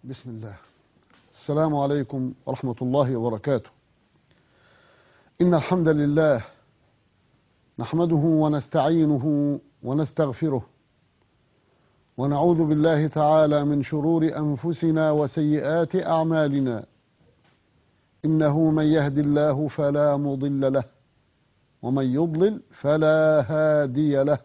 بسم الله. السلام عليكم ورحمة الله وبركاته. إن الحمد لله نحمده ونستعينه ونستغفره ونعوذ بالله تعالى من شرور أنفسنا وسيئات أعمالنا. إنه من يهد الله فلا مضل له ومن يضلل فلا هادي له،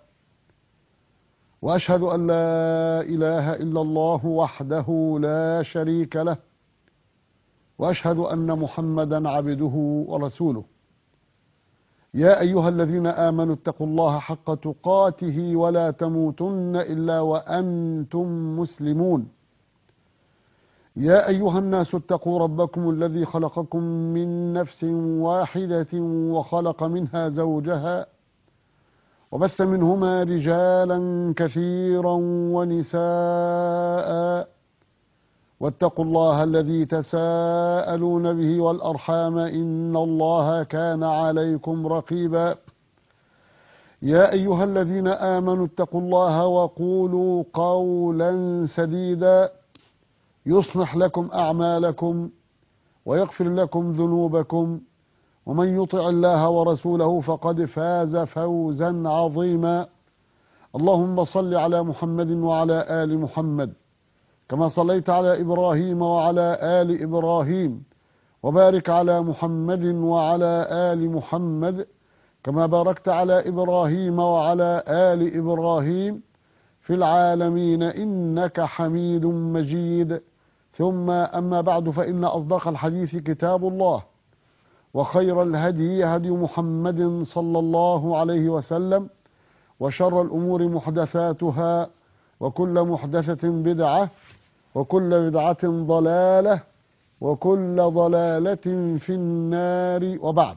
وأشهد أن لا إله إلا الله وحده لا شريك له، وأشهد أن محمدا عبده ورسوله. يا أيها الذين آمنوا اتقوا الله حق تقاته ولا تموتن إلا وأنتم مسلمون. يا أيها الناس اتقوا ربكم الذي خلقكم من نفس واحدة وخلق منها زوجها وبث منهما رجالا كثيرا ونساء، واتقوا الله الذي تساءلون به والأرحام إن الله كان عليكم رقيبا. يا أيها الذين آمنوا اتقوا الله وقولوا قولا سديدا يصلح لكم أعمالكم ويغفر لكم ذنوبكم، ومن يطع الله ورسوله فقد فاز فوزا عظيما. اللهم صل على محمد وعلى آل محمد كما صليت على إبراهيم وعلى آل إبراهيم، وبارك على محمد وعلى آل محمد كما باركت على إبراهيم وعلى آل إبراهيم في العالمين إنك حميد مجيد. ثم أما بعد، فإن أصدق الحديث كتاب الله، وخير الهدي هدي محمد صلى الله عليه وسلم، وشر الأمور محدثاتها، وكل محدثة بدعة، وكل بدعة ضلالة، وكل ضلالة في النار، وبعد.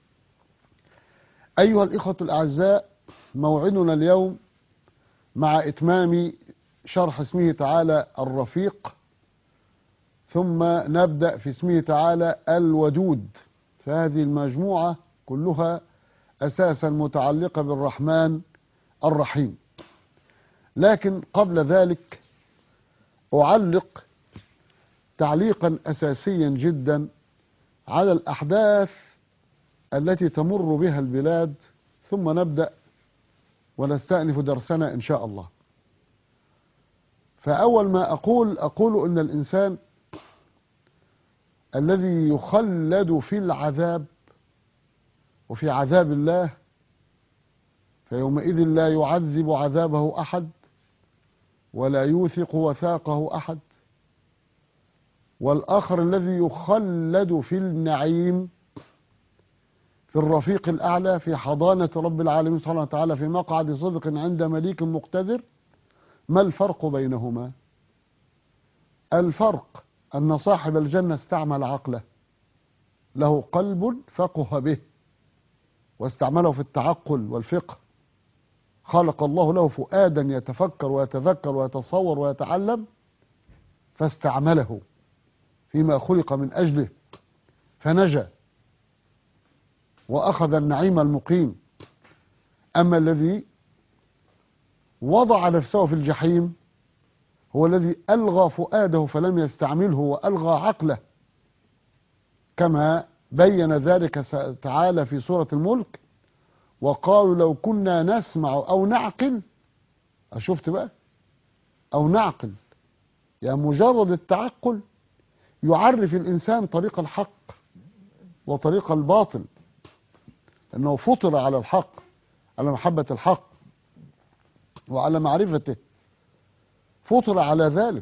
أيها الإخوة الأعزاء، موعدنا اليوم مع إتمام شرح اسمه تعالى الرفيق، ثم نبدأ في اسمه تعالى الودود. فهذه المجموعة كلها أساسا متعلقة بالرحمن الرحيم. لكن قبل ذلك أعلق تعليقا أساسيا جدا على الأحداث التي تمر بها البلاد، ثم نبدأ ونستأنف درسنا إن شاء الله. فأول ما أقول إن الإنسان الذي يخلد في العذاب وفي عذاب الله، فيومئذ لا يعذب عذابه أحد ولا يوثق وثاقه أحد. والآخر الذي يخلد في النعيم في الرفيق الأعلى في حضانة رب العالمين سبحانه وتعالى في مقعد صدق عند مليك مقتدر. ما الفرق بينهما؟ الفرق أن صاحب الجنة استعمل عقله، له قلب فقه به واستعمله في التعقل والفقه. خلق الله له فؤادا يتفكر ويتذكر ويتصور ويتعلم، فاستعمله فيما خلق من أجله فنجا وأخذ النعيم المقيم. أما الذي وضع نفسه في الجحيم هو الذي ألغى فؤاده فلم يستعمله وألغى عقله، كما بين ذلك تعالى في سورة الملك: وقالوا لو كنا نسمع أو نعقل. أشفت بقى؟ أو نعقل، يعني مجرد التعقل يعرف الإنسان طريق الحق وطريق الباطل، أنه فطر على الحق، على محبة الحق وعلى معرفته، فطر على ذلك.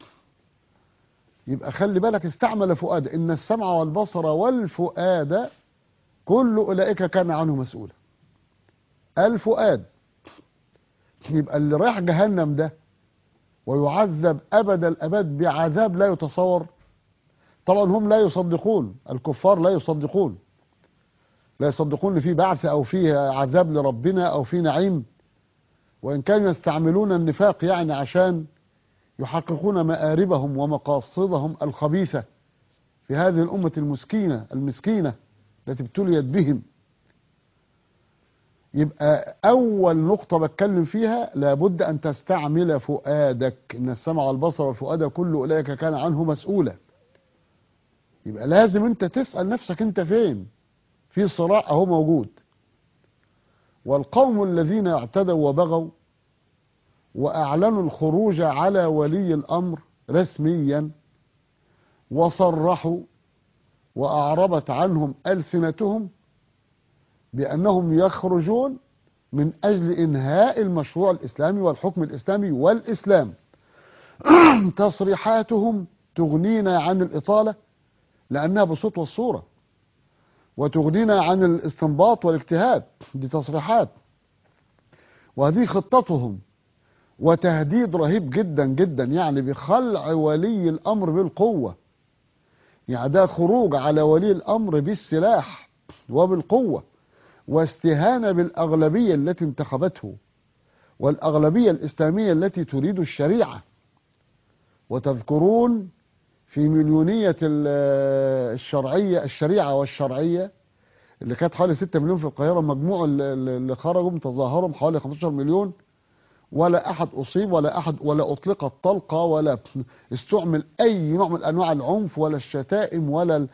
يبقى خلي بالك، استعمل فؤاد. إن السمع والبصر والفؤاد كل أولئك كان عنه مسؤولا. الفؤاد، يبقى اللي رايح جهنم ده ويعذب أبد الأبد بعذاب لا يتصور. طبعا هم لا يصدقون، الكفار لا يصدقون ان في بعث أو في عذاب لربنا أو في نعيم، وإن كانوا يستعملون النفاق يعني عشان يحققون مآربهم ومقاصدهم الخبيثة في هذه الأمة المسكينة التي ابتليت بهم. يبقى أول نقطة بتكلم فيها لابد أن تستعمل فؤادك، إن السمع والبصر والفؤاد كل أولئك كان عنه مسؤولا. يبقى لازم أنت تسأل نفسك أنت فين، في صراع أهو موجود. والقوم الذين اعتدوا وبغوا وأعلنوا الخروج على ولي الأمر رسميا وصرحوا وأعربت عنهم ألسنتهم بأنهم يخرجون من أجل إنهاء المشروع الإسلامي والحكم الإسلامي والإسلام. تصريحاتهم تغنينا عن الإطالة لأنها بالصوت والصورة، وتغنينا عن الاستنباط والاجتهاد، دي تصريحات. وهذه خطتهم، وتهديد رهيب جدا جدا، يعني بخلع ولي الأمر بالقوة. يعني ده خروج على ولي الأمر بالسلاح وبالقوة، واستهانة بالأغلبية التي انتخبته، والأغلبية الإسلامية التي تريد الشريعة. وتذكرون في مليونية الشريعة والشرعية اللي كانت حوالي 6 مليون في القاهرة، مجموع اللي خرجوا تظاهرهم حوالي 15 مليون، ولا أحد أصيب ولا أطلقت طلقة ولا استعمل أي نوع من أنواع العنف ولا الشتائم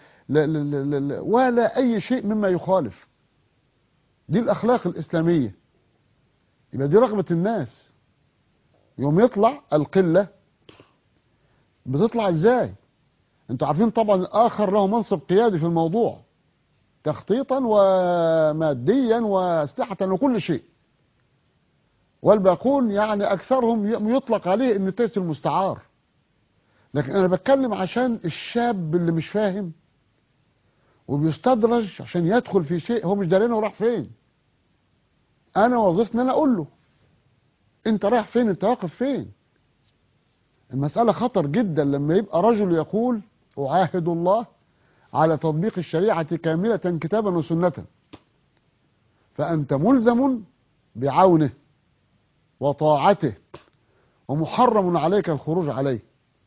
ولا أي شيء مما يخالف. دي الأخلاق الإسلامية. يبقى دي رغبة الناس. يوم يطلع القلة بتطلع ازاي؟ انتوا عارفين طبعا الآخر له منصب قيادي في الموضوع، تخطيطا وماديا واسلحة وكل شيء، والباقون يعني أكثرهم يطلق عليه إنه تيس المستعار. لكن أنا بتكلم عشان الشاب اللي مش فاهم وبيستدرج عشان يدخل في شيء هو مش دارين وراح فين. أنا وظيفتي إن أنا أقول له أنت رايح فين، أنت واقف فين. المسألة خطر جدا لما يبقى رجل يقول أعاهد الله على تطبيق الشريعة كاملة كتابا وسنة، فأنت ملزم بعونه وطاعته ومحرم عليك الخروج عليه.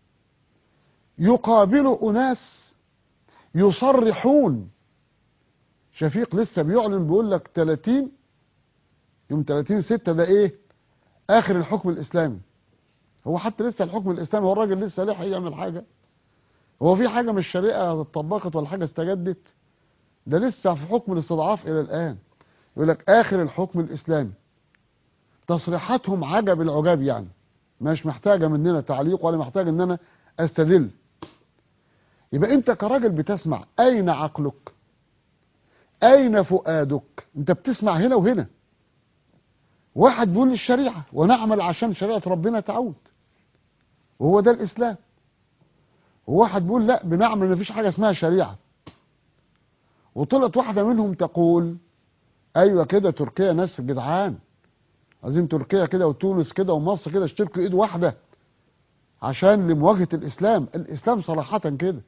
يقابل أناس يصرحون. شفيق لسه بيعلن بيقول لك 30 يوم 30/6 ده ايه؟ آخر الحكم الإسلامي. هو حتى لسه الحكم الإسلامي، هو الراجل لسه لحق يعمل حاجة؟ هو في حاجة من الشريعة اتطبقت ولا حاجة استجدت؟ ده لسه في حكم الاستضعاف إلى الآن. يقول لك آخر الحكم الإسلامي. تصريحاتهم عجب العجاب، يعني مش محتاجة مننا تعليق ولا محتاج ان انا استدل. يبقى انت كراجل بتسمع، اين عقلك؟ اين فؤادك؟ انت بتسمع هنا وهنا. واحد بيقول الشريعة ونعمل عشان شريعة ربنا تعود، وهو ده الاسلام. وواحد بيقول لا، بنعمل مفيش حاجة اسمها شريعة. وطلعت واحدة منهم تقول ايوه كده تركيا ناس جدعان، عايزين تركيا كده وتونس كده ومصر كده اشتركوا ايد واحدة عشان لمواجهة الاسلام. الاسلام صراحة كده.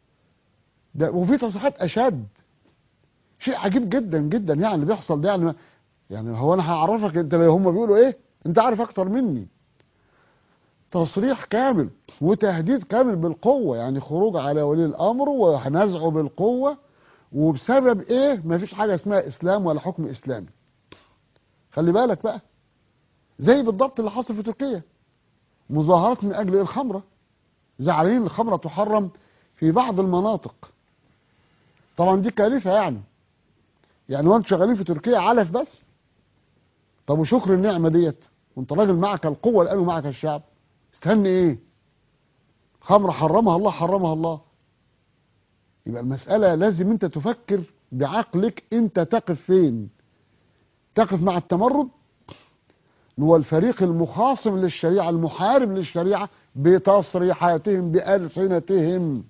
ده وفي تصريحات اشد. شيء عجيب جدا جدا يعني اللي بيحصل ده. يعني هو انا هعرفك انت هم بيقولوا ايه؟ انت عارف اكتر مني. تصريح كامل وتهديد كامل بالقوة، يعني خروج على ولي الامر وهنزعه بالقوة. وبسبب ايه؟ مفيش حاجة اسمها اسلام ولا حكم اسلامي. خلي بالك بقى، زي بالضبط اللي حصل في تركيا، مظاهرات من اجل الخمرة. زعلانين الخمرة تحرم في بعض المناطق. طبعا دي كارثة يعني وانتوا شغالين في تركيا علف بس. طب وشكر النعمة ديت وانت راجل معك القوة الآن ومعك الشعب، استني ايه؟ خمر حرمها الله، حرمها الله. يبقى المسألة لازم انت تفكر بعقلك، انت تقف فين؟ تقف مع التمرد اللي هو الفريق المخاصم للشريعة المحارب للشريعة بتصريحاتهم بألسنتهم،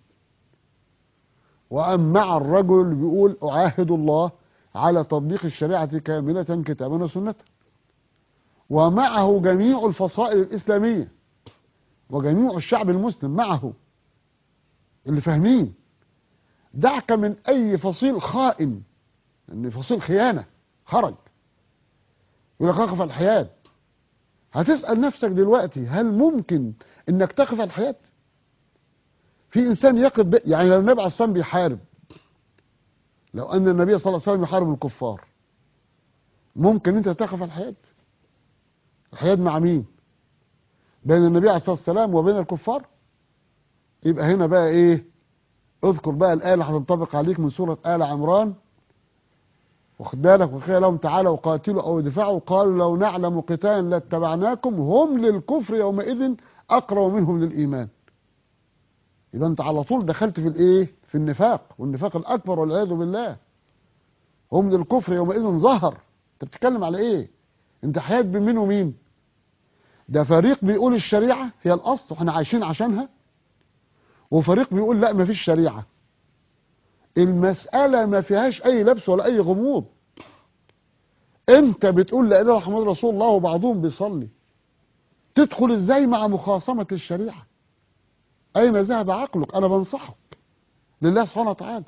وأم مع الرجل اللي بيقول أعاهد الله على تطبيق الشريعة كاملة كتابا وسنة، ومعه جميع الفصائل الإسلامية وجميع الشعب المسلم معه اللي فاهمين. دعك من أي فصيل خائن، لأن فصيل خيانة خرج يقول لك أقف الحياة. هتسأل نفسك دلوقتي، هل ممكن إنك تقف الحياة؟ في إنسان يقف يعني لو النبي عليه الصلاة والسلام بيحارب، لو أن النبي صلى الله عليه وسلم يحارب الكفار ممكن انت تقف الحياد. الحياد مع مين؟ بين النبي عليه الصلاة والسلام وبين الكفار. يبقى هنا بقى ايه؟ اذكر بقى الآية اللي هتنطبق عليك من سورة آل عمران، واخد بالك، وقيل لهم تعالوا قاتلوا او ادفعوا قالوا لو نعلم قتالا لاتبعناكم هم للكفر يومئذ اقرب منهم للايمان. يبقى انت على طول دخلت في الايه؟ في النفاق، والنفاق الاكبر والعياذ بالله. هم للكفر يومئذ ظهر. انت بتتكلم على ايه؟ انت حياد بين مين ومين؟ ده فريق بيقول الشريعه هي الاصل واحنا عايشين عشانها، وفريق بيقول لا مفيش شريعه. المساله ما فيهاش اي لبس ولا اي غموض. انت بتقول لا اله الا محمد رسول الله وبعضهم بيصلي، تدخل ازاي مع مخاصمه الشريعه؟ اين ذهب عقلك؟ انا بنصحك لله سبحانه وتعالى.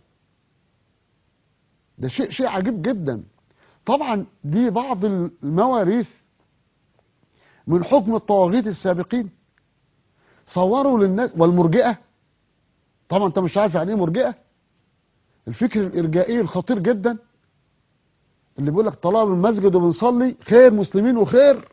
ده شيء عجيب جدا. طبعا دي بعض المواريث من حكم الطواغيت السابقين. صوروا للناس، والمرجئه طبعا انت مش عارف يعني ايه مرجئه. الفكر الارجائي الخطير جدا اللي بيقول لك طالما المسجد وبنصلي خير، مسلمين وخير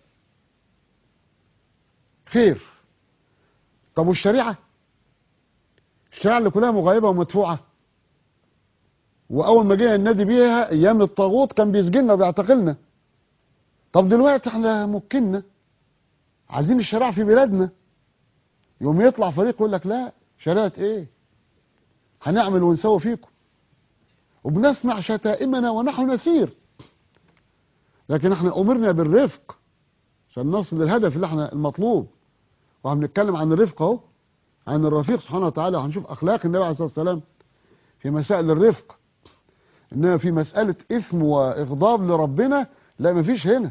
خير. طب والشريعه؟ الشريعه اللي كلها مغيبه ومدفوعه، واول ما جينا النادي بيها ايام الطاغوت كان بيسجننا وبيعتقلنا. طب دلوقتي احنا مكنا عايزين الشريعه في بلادنا، يوم يطلع فريق يقول لك لا شريعه ايه؟ هنعمل ونسوي فيكم، وبنسمع شتائمنا ونحن نسير. لكن احنا امرنا بالرفق عشان نصل للهدف اللي احنا المطلوب. وهنتكلم عن الرفق اهو، عن الرفيق سبحانه وتعالى، وهنشوف اخلاق النبي عليه الصلاه والسلام في مسائل الرفق. انما في مساله اثم واغضاب لربنا لا، مفيش هنا.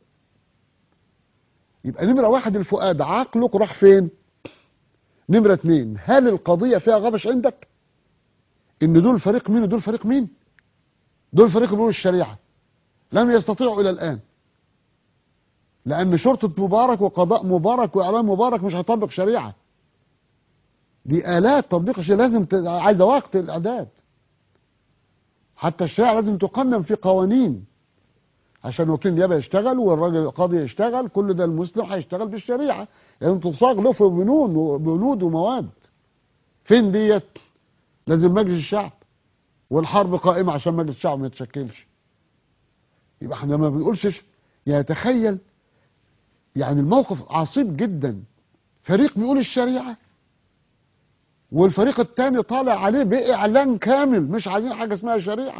يبقى نمره واحد الفؤاد، عقلك راح فين؟ نمره اتنين، هل القضيه فيها غبش عندك؟ ان دول فريق مين ودول فريق مين؟ دول فريق بيقولوا الشريعه لم يستطيعوا الى الان، لان شرطه مبارك وقضاء مبارك واعلام مبارك مش هيطبق شريعه. دي الات تطبيق الشريعه لازم عايزه وقت الاعداد. حتى الشريعه لازم تقنن في قوانين عشان وكيل النيابه يشتغل والراجل القاضي يشتغل، كل ده المسلم هيشتغل بالشريعه لازم تصاغ له في بنود ومواد. فين ديت؟ لازم مجلس الشعب، والحرب قائمه عشان مجلس الشعب ما يتشكلش. يبقى احنا ما بنقولش يعني تخيل، يعني الموقف عصيب جدا. فريق بيقول الشريعه والفريق الثاني طالع عليه باعلان كامل مش عايزين حاجه اسمها شريعه.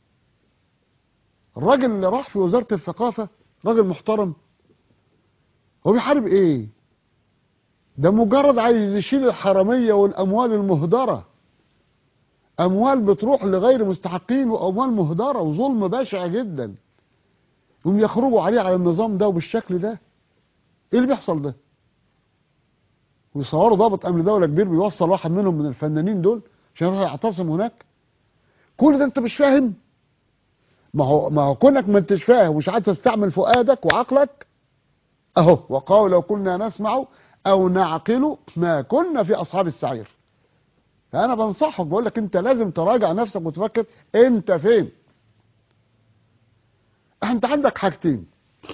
الراجل اللي راح في وزاره الثقافه راجل محترم، هو بيحارب ايه؟ ده مجرد عايز يشيل الحراميه والاموال المهدره، اموال بتروح لغير مستحقين واموال مهدره وظلم بشع جدا، هم يخرجوا عليه على النظام ده وبالشكل ده. ايه اللي بيحصل ده؟ ويصوروا ضابط امن دوله كبير بيوصل واحد منهم من الفنانين دول عشان يروح يعتصم هناك. كل ده انت مش فاهم؟ ما هو كونك ما انتش فاهم ومش عايز تستعمل فؤادك وعقلك اهو، وقالوا لو كنا نسمع او نعقل ما كنا في اصحاب السعير. فانا بنصحك بقول لك انت لازم تراجع نفسك وتفكر انت فين. انت عندك حاجتين،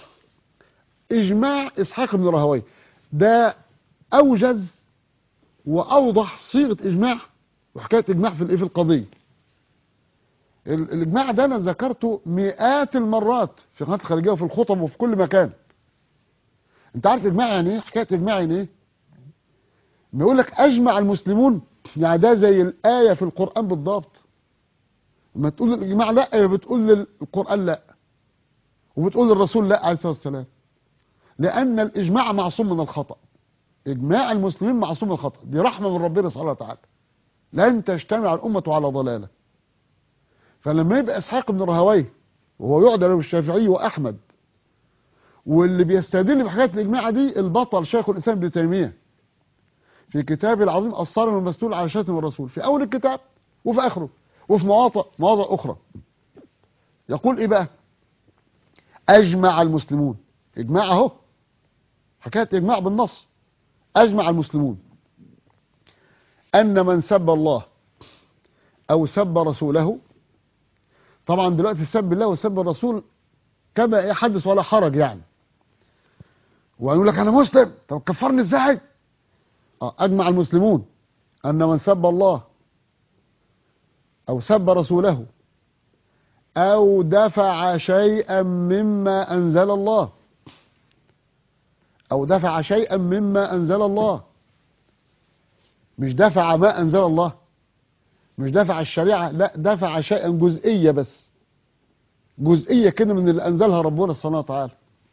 اجماع اسحاق بن راهويه ده اوجز واوضح صيغه اجماع وحكايه اجماع في في القضيه. الاجماع ده انا ذكرته مئات المرات في قناه الخارجيه وفي الخطب وفي كل مكان. انت عارف اجماع يعني ايه؟ حكايه اجماع يعني ايه؟ بيقول لك اجمع المسلمون، يعني ده زي الايه في القران بالضبط. لما تقول الاجماع لا يبقى بتقول للقران لا، وبتقول للرسول لا عليه الصلاه والسلام، لان الاجماع معصوم من الخطا. اجماع المسلمين معصوم من الخطا، دي رحمه من ربنا سبحانه وتعالى. لن تجتمع الامه على ضلاله. فلما يبقى اسحاق بن راهويه وهو يعدل بالشافعي واحمد، واللي بيستدل بحكايه الاجماع دي البطل شيخ الاسلام ابن تيميه في كتابه العظيم الصارم المسلول على شتم الرسول، في اول الكتاب وفي اخره وفي مواضع اخرى يقول ايه بقى؟ اجمع المسلمون، اجماع اهو، حكايه اجماع بالنص. اجمع المسلمون ان من سب الله او سب رسوله، طبعا دلوقتي سب الله وسب الرسول كما حدث ولا حرج يعني، ويقول لك انا مسلم، طب كفرني ازاي؟ اجمع المسلمون ان من سب الله او سب رسوله او دفع شيئا مما انزل الله، او دفع شيئا مما انزل الله، مش دفع ما انزل الله، مش دفع الشريعة، لا دفع شيئا جزئية، بس جزئية كده من اللي انزلها ربنا سبحانه وتعالى.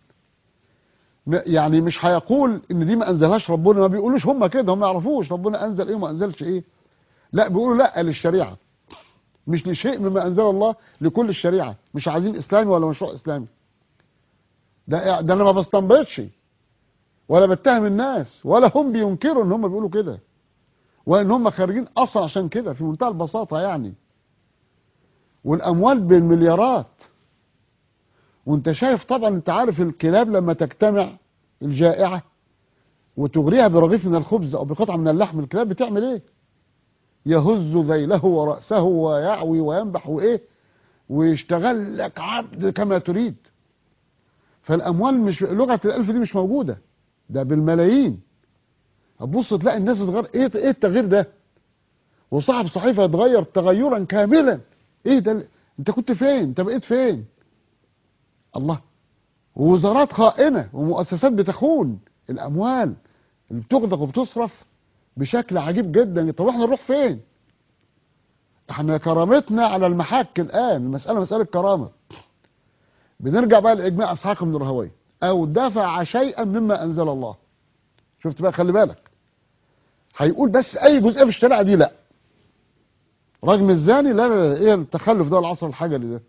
يعني مش هيقول ان دي ما انزلهاش ربنا، ما بيقولوش هم كده، هم ما يعرفوش ربنا انزل ايه وما انزلش ايه، لا بيقولوا لا للشريعة، مش لشيء مما انزل الله، لكل الشريعة، مش عايزين اسلامي ولا مشروع اسلامي. ده انا ما بستنبطش ولا بتهم الناس، ولا هم بينكروا ان هم بيقولوا كده، وان هم خارجين اصلا عشان كده، في منتهى البساطة يعني. والاموال بالمليارات، وانت شايف طبعا، انت عارف الكلاب لما تجتمع الجائعة وتغريها برغيف من الخبز او بقطعة من اللحم، الكلاب بتعمل ايه؟ يهز ذيله ورأسه ويعوي وينبح وايه، ويشتغل لك عبد كما تريد. فالاموال مش لغة الالف دي مش موجودة، ده بالملايين. هتبص تلاقي الناس اتغير، ايه التغيير ده؟ وصاحب صحيفة يتغير تغيرا كاملا. ايه ده؟ انت كنت فين؟ انت بقيت فين؟ الله. ووزارات خائنة ومؤسسات بتخون الاموال اللي بتغدق وبتصرف بشكل عجيب جدا. طب احنا نروح فين؟ احنا كرامتنا على المحك الان، المسألة مسألة كرامة. بنرجع بقى لاجماع اسحاق بن راهويه، او دفع شيئا مما انزل الله. شفت بقى؟ خلي بالك، هيقول بس اي جزئيه في الشريعه دي لا. رجم الزاني لا لا لا، ايه التخلف ده العصر الحجري ده؟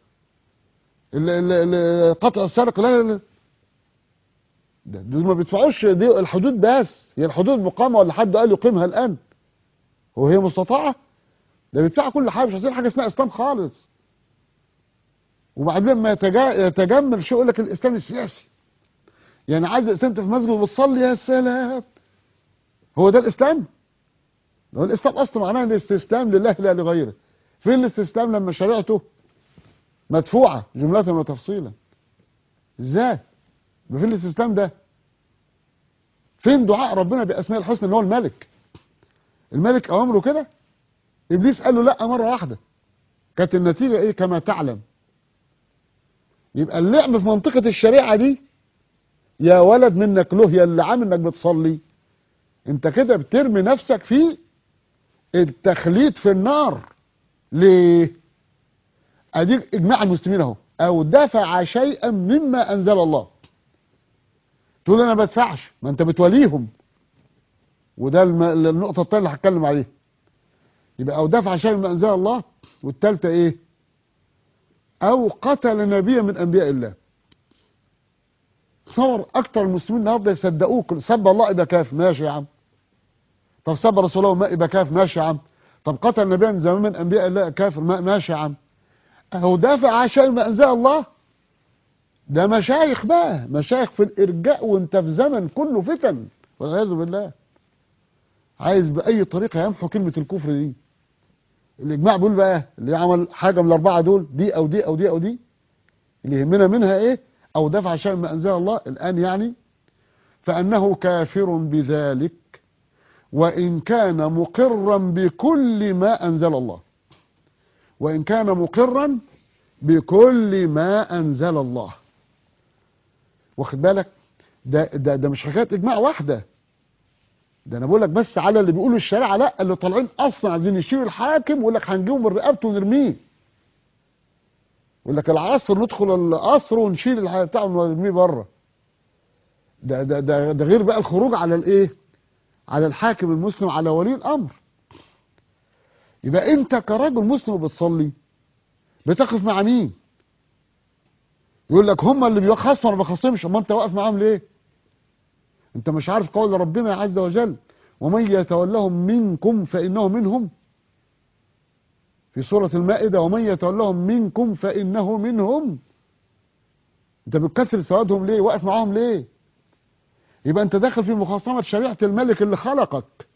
قطع السرقه لا لا لا، دول ما بيدفعوش دي الحدود، بس هي الحدود مقامه ولا حد قال يقيمها الان؟ وهي مستطاعه؟ ده بيدفع كل حاجه، مش عايزين حاجه اسمها اسلام خالص. وبعدين ما يتجمل شيء يقول لك الاسلام السياسي، يعني عايز الاسلام في مسجد وبتصلي، يا سلام، هو ده الاسلام؟ هو الاسلام اصلا معناه الاستسلام لله لا لغيره. فين الاستسلام لما شريعته مدفوعه جمله وتفصيلا؟ ازاي؟ فين الاستسلام ده؟ فين دعاء ربنا باسماء الحسنى ان هو الملك؟ الملك اوامره كده، ابليس قال له لا مره واحده، كانت النتيجه ايه كما تعلم. يبقى اللعب في منطقه الشريعه دي يا ولد منك له، يا اللي عامل انك بتصلي، انت كده بترمي نفسك في التخليد في النار. ليه؟ اديك اجماع المسلمين اهو، او دفع شيئا مما انزل الله. تقول انا ما بدفعش، ما انت بتوليهم، وده النقطه الثانيه اللي هتكلم عليها. يبقى او دفع شيئا مما انزل الله. والثالثه ايه؟ او قتل نبيا من انبياء الله. تصور اكتر المسلمين النهارده يصدقوك، سب الله يبقى كافر، ماشي يا عم. طب سب رسوله ما يبقى كافر، ماشي يا عم. طب قتل نبيا من زمان من انبياء الله، كافر، ماشي يا عم. اهو دافع شيء ما انزل الله. ده مشايخ بقى، مشايخ في الارجاء، وانت في زمن كله فتن والعياذ بالله، عايز باي طريقه يمحو كلمه الكفر دي. الاجماع بيقول بقى اللي عمل حاجه من الاربعه دول، دي او دي او دي او دي، اللي يهمنا منها ايه؟ او دفع شيء ما انزل الله الان يعني، فانه كافر بذلك وان كان مقرا بكل ما انزل الله، وان كان مقرا بكل ما انزل الله. واخد بالك؟ ده مش حكايه اجماع واحده، ده انا بقول لك بس على اللي بيقولوا الشريعه لا، اللي طالعين اصلا عايزين يشيلوا الحاكم ويقول لك هنجيبه من رقبته ونرميه. يقول لك العصر ندخل القصر ونشيل الحاجه بتاعه ونرميه بره. ده غير بقى الخروج على الايه؟ على الحاكم المسلم، على ولي الامر. يبقى انت كراجل مسلم بتصلي بتقف مع مين؟ يقول لك هم اللي بيخصموا، ما بخصمش. اما انت واقف معاهم ليه؟ انت مش عارف قول ربنا عز وجل ومن يتولهم منكم فانه منهم، في سورة المائدة، ومن يتولهم منكم فانه منهم. انت بتكسر سوادهم ليه؟ واقف معاهم ليه؟ يبقى انت داخل في مخاصمة شريعة الملك اللي خلقك.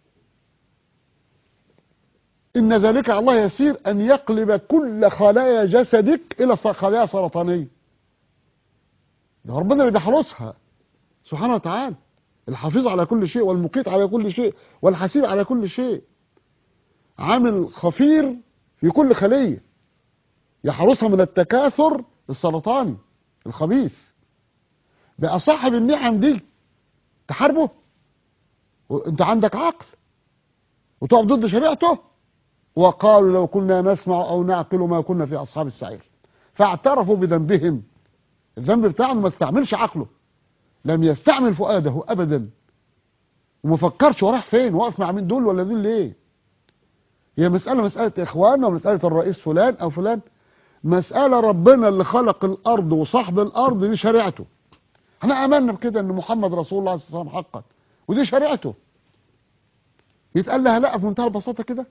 ان ذلك على الله يسير ان يقلب كل خلايا جسدك الى خلايا سرطانية. ده ربنا اللي بيحرسها سبحانه وتعالى، الحفيظ على كل شيء والمقيت على كل شيء والحسيب على كل شيء، عامل خفير في كل خلية يحرسها من التكاثر السرطاني الخبيث. بقى صاحب النعم دي تحاربه وانت عندك عقل وتقف ضد شريعته؟ وقالوا لو كنا نسمع او نعقل ما كنا في اصحاب السعير، فاعترفوا بذنبهم. الذنب بتاعه ما استعملش عقله، لم يستعمل فؤاده ابدا، وما فكرش وراح فين، واقف مع مين، دول ولا دول ليه. هي مسألة اخوان ومسألة الرئيس فلان او فلان، مسألة ربنا اللي خلق الارض وصاحب الارض دي شريعته. احنا امنا بكده ان محمد رسول الله صلى الله عليه وسلم حقا ودي شريعته. يتقال لها لا في منتهى البساطة كده؟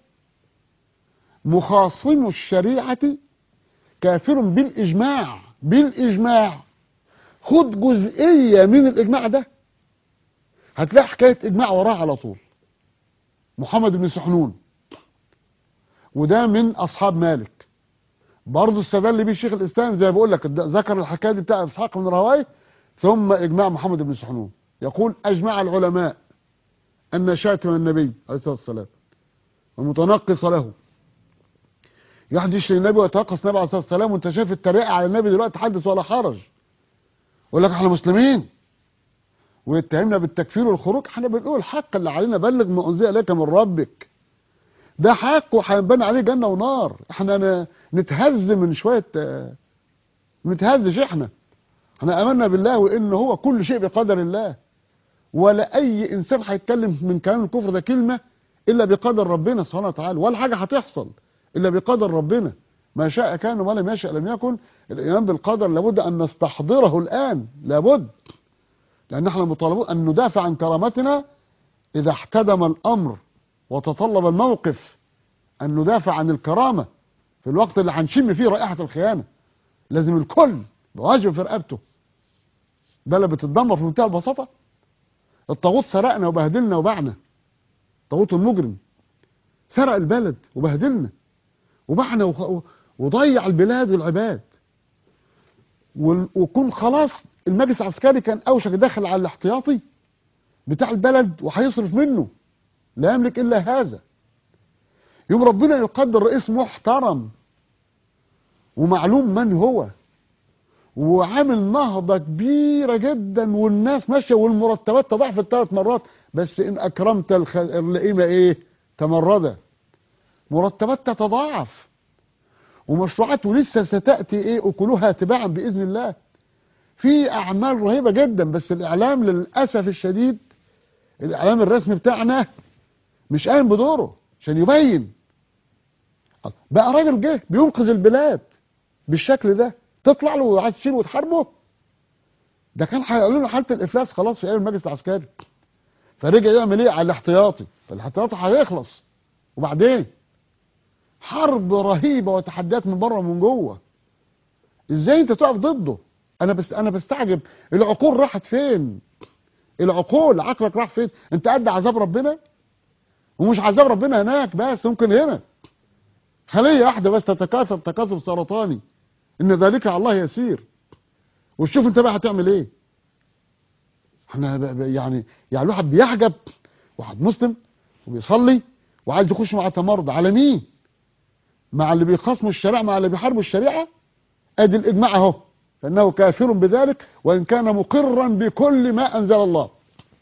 مخاصم الشريعة كافر بالإجماع. بالإجماع. خد جزئية من الإجماع ده هتلاقي حكاية إجماع وراها على طول. محمد بن سحنون وده من أصحاب مالك، برضه استدل بيه شيخ الإسلام زي ما بقول لك، ذكر الحكاية دي بتاع إسحاق بن راهويه، ثم إجماع محمد بن سحنون. يقول أجمع العلماء أن شاتم النبي عليه الصلاة والسلام والمتنقص له يحدث للنبي ويتنقص النبي عليه الصلاة والسلام، وانت شايف التريقة على النبي دلوقتي حدث ولا حرج. يقول لك احنا مسلمين ويتهمنا بالتكفير والخروج. احنا بنقول الحق اللي علينا، بلغ ما انزل اليك من ربك، ده حق وهينبني عليه جنة ونار. احنا نتهز من شوية، نتهزش. احنا امنا بالله وان هو كل شيء بقدر الله، ولا اي انسان هيتكلم من كلام الكفر ده كلمة الا بقدر ربنا سبحانه وتعالى، ولا حاجة هتحصل الا بقدر ربنا. ما شاء كان وما لم يشاء لم يكن. الايمان بالقدر لابد ان نستحضره الان، لابد، لان احنا مطالبون ان ندافع عن كرامتنا اذا احتدم الامر وتطلب الموقف، ان ندافع عن الكرامة في الوقت اللي هنشم فيه رائحة الخيانة. لازم الكل بواجب في رقبته. ده اللي بتتدمر في منتهى البساطة. الطاغوت سرقنا وبهدلنا وباعنا، الطاغوت المجرم سرق البلد وبهدلنا وباعنا وضيع البلاد والعباد، وكون خلاص المجلس العسكري كان اوشك داخل على الاحتياطي بتاع البلد وهيصرف منه، لا يملك الا هذا. يوم ربنا يقدر رئيس محترم ومعلوم من هو وعامل نهضة كبيرة جدا والناس ماشية والمرتبات تضاعفت 3 مرات، بس ان اكرمت اللئيمة ايه؟ تمردة. مرتبات تتضاعف ومشروعاته لسه ستأتي ايه اكلها تباعا باذن الله. في اعمال رهيبة جدا، بس الاعلام للأسف الشديد، الاعلام الرسمي بتاعنا مش قايم بدوره عشان يبين. بقى راجل جه بينقذ البلاد بالشكل ده، تطلع له وعايز تشيله وتحاربه؟ ده كان هيقولوا له حالة الافلاس خلاص في ايام المجلس العسكري. فرجع يعمل ايه؟ على الاحتياطي، فالاحتياطي هيخلص وبعدين حرب رهيبة وتحديات من بره ومن جوه. ازاي انت تقف ضده؟ انا بستعجب العقول راحت فين؟ العقول، عقلك راح فين؟ انت قد عذاب ربنا؟ ومش عذاب ربنا هناك بس، ممكن هنا خلية واحدة بس تتكاثر تكاثر سرطاني، ان ذلك على الله يسير. وشوف انت بقى هتعمل ايه. احنا يعني الواحد بيعجب، واحد مسلم وبيصلي وعايز يخش مع تمرد على مين؟ مع اللي بيخاصموا الشريعة، مع اللي بيحاربوا الشريعة. ادي الاجماع اهو، فانه كافر بذلك وان كان مقرا بكل ما انزل الله.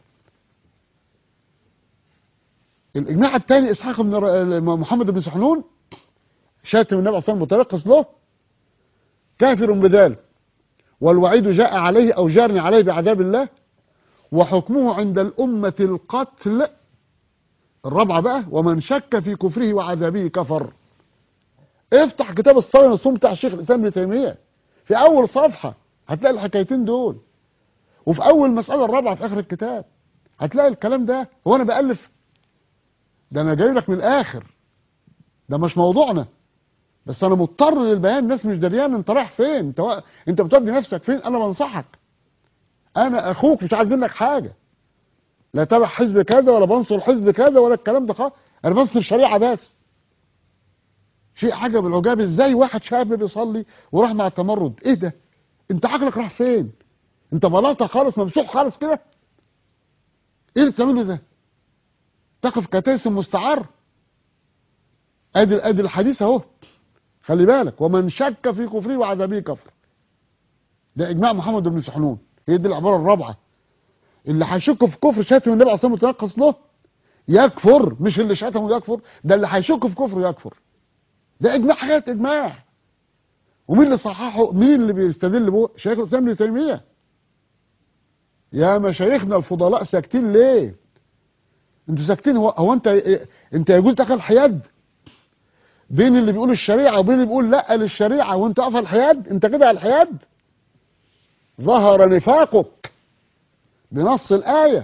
الاجماع الثاني اسحاق بن محمد بن سحنون شاتم النبي صلى الله عليه وسلم متنقص له، كافر بذلك، والوعيد جاء عليه او جارني عليه بعذاب الله، وحكمه عند الامة القتل. الرابعة بقى، ومن شك في كفره وعذابه كفر. افتح كتاب الصلاة والصوم بتاع الشيخ الاسلام ابن تيمية، في اول صفحة هتلاقي الحكايتين دول، وفي اول مسألة الرابعة في اخر الكتاب هتلاقي الكلام ده. هو انا بألف؟ ده انا جاي لك من الاخر، ده مش موضوعنا، بس انا مضطر للبيان. الناس مش دريان انت رايح فين، انت بتودي نفسك فين. انا بنصحك، انا اخوك، مش عايز منك حاجة، لا تبع حزب كذا ولا بنصر حزب كذا ولا الكلام ده خالص. انا بنصر الشريعة بس. شيء عجب العجاب، ازاي واحد شاب بيصلي وراح مع التمرد؟ ايه ده؟ انت عقلك راح فين؟ انت بلاطه خالص، ممسوح خالص كده. ايه اللي بتعمله ده؟ تقف كتيس مستعار. ادي الحديث اهو، خلي بالك، ومن شك في كفره وعذابه كفر. ده اجماع محمد بن سحنون، هي دي العباره الرابعه. اللي هيشك في كفر شاتم النبي عليه الصلاه والسلام متنقص له يكفر، مش اللي شتمه يكفر، ده اللي هيشك في كفره يكفر. ده اجماع، حاجه اجماع. ومين اللي صححه؟ مين اللي بيستدل به؟ شيخ الاسلام ابن تيميه. يا مشايخنا الفضلاء ساكتين ليه؟ انتوا ساكتين. هو انت يجوز تاخد الحياد بين اللي بيقول الشريعه وبين اللي بيقول لا للشريعه وانت واقف على الحياد؟ انت كده على الحياد. ظهر نفاقك بنص الايه.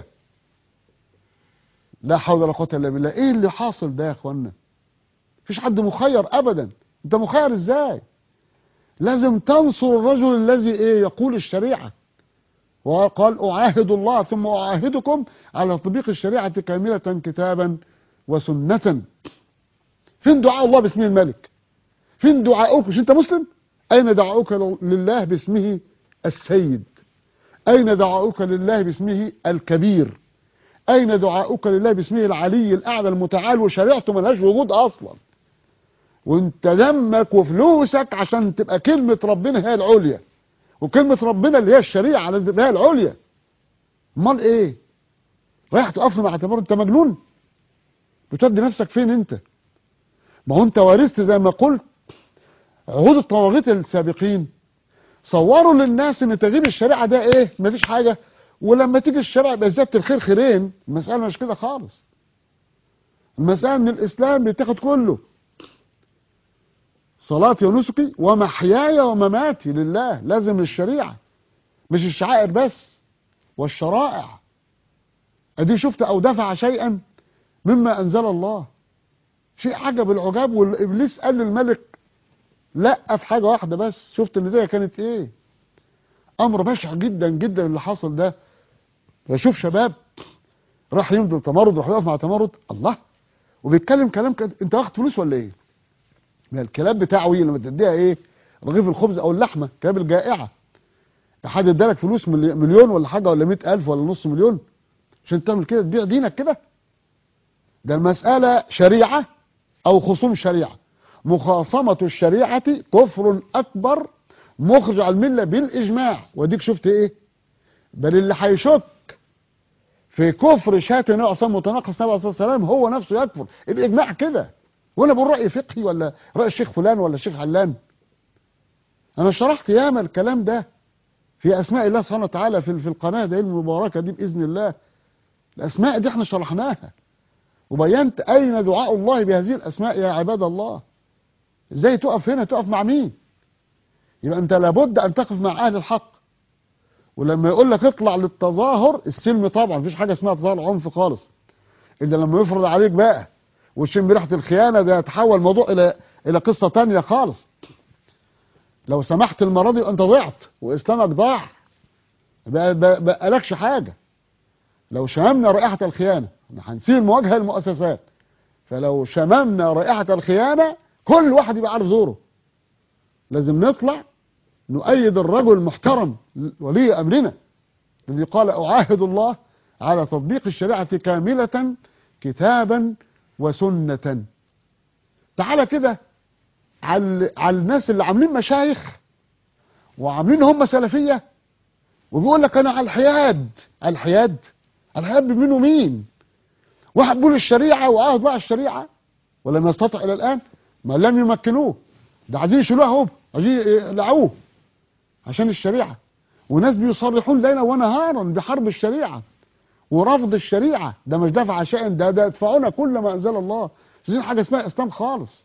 لا حول ولا قوه الا بالله. ايه اللي حاصل ده يا اخوانا؟ مفيش حد مخير ابدا. انت مخير ازاي؟ لازم تنصر الرجل الذي يقول الشريعه، وقال أعاهد الله ثم أعاهدكم على تطبيق الشريعة كاملة كتابا وسنة. فين دعاء الله باسمه الملك؟ فين دعاؤك؟ مش انت مسلم؟ أين دعاؤك لله باسمه السيد؟ أين دعاؤك لله باسمه الكبير؟ أين دعاؤك لله باسمه العلي الأعلى المتعال وشريعته ملهاش وجود أصلا؟ وانت دمك وفلوسك عشان تبقى كلمة ربنا هي العليا، وكلمة ربنا اللي هي الشريعة اللي هي العليا. امال ايه؟ رايح تقف مع اعتبار؟ انت مجنون؟ بتودي نفسك فين انت؟ ما هو انت ورثت زي ما قلت عهود الطواغيت السابقين، صوروا للناس ان تغيير الشريعه ده مفيش حاجه، ولما تيجي الشريعه يبقى زياده الخير خيرين. المساله مش كده خالص. المساله ان الاسلام بيتاخد كله. صلاتي ونسكي ومحياي ومماتي لله، لازم الشريعه مش الشعائر بس والشرائع. ادي شفت او دفع شيئا مما انزل الله، شيء عجب العجاب. والابليس قال للملك لا في حاجه واحده بس. شفت النتيجه كانت ايه؟ امر بشع جدا جدا اللي حصل ده. بشوف شباب راح يمضي تمرد، راح يقف مع تمرد الله وبيتكلم كلام كده. انت واخد فلوس ولا ايه؟ ما الكلام بتاعه لما تديها رغيف الخبز او اللحمه، كلام الجائعه. حد ادالك فلوس مليون ولا حاجه ولا 100,000 ولا نص مليون عشان تعمل كده؟ تبيع دينك كده؟ ده المساله شريعه او خصوم شريعه. مخاصمه الشريعه كفر اكبر مخرج عن المله بالاجماع. واديك شفت بل اللي هيشك في كفر شات النبي اصلا متناقص النبي صلى الله عليه وسلم هو نفسه يكفر. الاجماع كده. وانا بقول راي فقهي ولا راي الشيخ فلان ولا الشيخ علان. انا شرحت ياما الكلام ده في اسماء الله سبحانه وتعالى في القناه دي المباركه دي باذن الله. الاسماء دي احنا شرحناها وبينت اين دعاء الله بهذه الاسماء يا عباد الله. ازاي تقف هنا؟ تقف مع مين؟ يبقى انت لابد ان تقف مع اهل الحق. ولما يقول لك اطلع للتظاهر السلم، طبعا مفيش حاجه اسمها تظاهر عنف خالص الا لما يفرض عليك بقى وتشم ريحه الخيانه. ده يتحول الموضوع الى قصه ثانيه خالص. لو سمحت المره دي انت ضعت واسلامك ضاع، بقى لكش حاجه. لو شممنا رائحه الخيانه هنسيب المواجهه للمؤسسات، فلو شممنا رائحه الخيانه كل واحد يبقى عارف زوره. لازم نطلع نؤيد الرجل المحترم ولي امرنا الذي قال اعاهد الله على تطبيق الشريعه كامله كتابا وسنه. تعالى كده على الناس اللي عاملين مشايخ وعاملين هم سلفيه وبيقول لك انا على الحياد. الحياد بمين ومين؟ واحد بيقول الشريعه وعاهد الله على الشريعه ولم يستطع الى الان، ما لم يمكنوه. ده عايزين يشيلوه اهو، عايزين يلعوه عشان الشريعه. وناس بيصرحون ليلا ونهارا بحرب الشريعه ورفض الشريعه. ده مش دفع شيء، ده يدفعون كل ما انزل الله. مش عايزين حاجه اسمها اسلام خالص.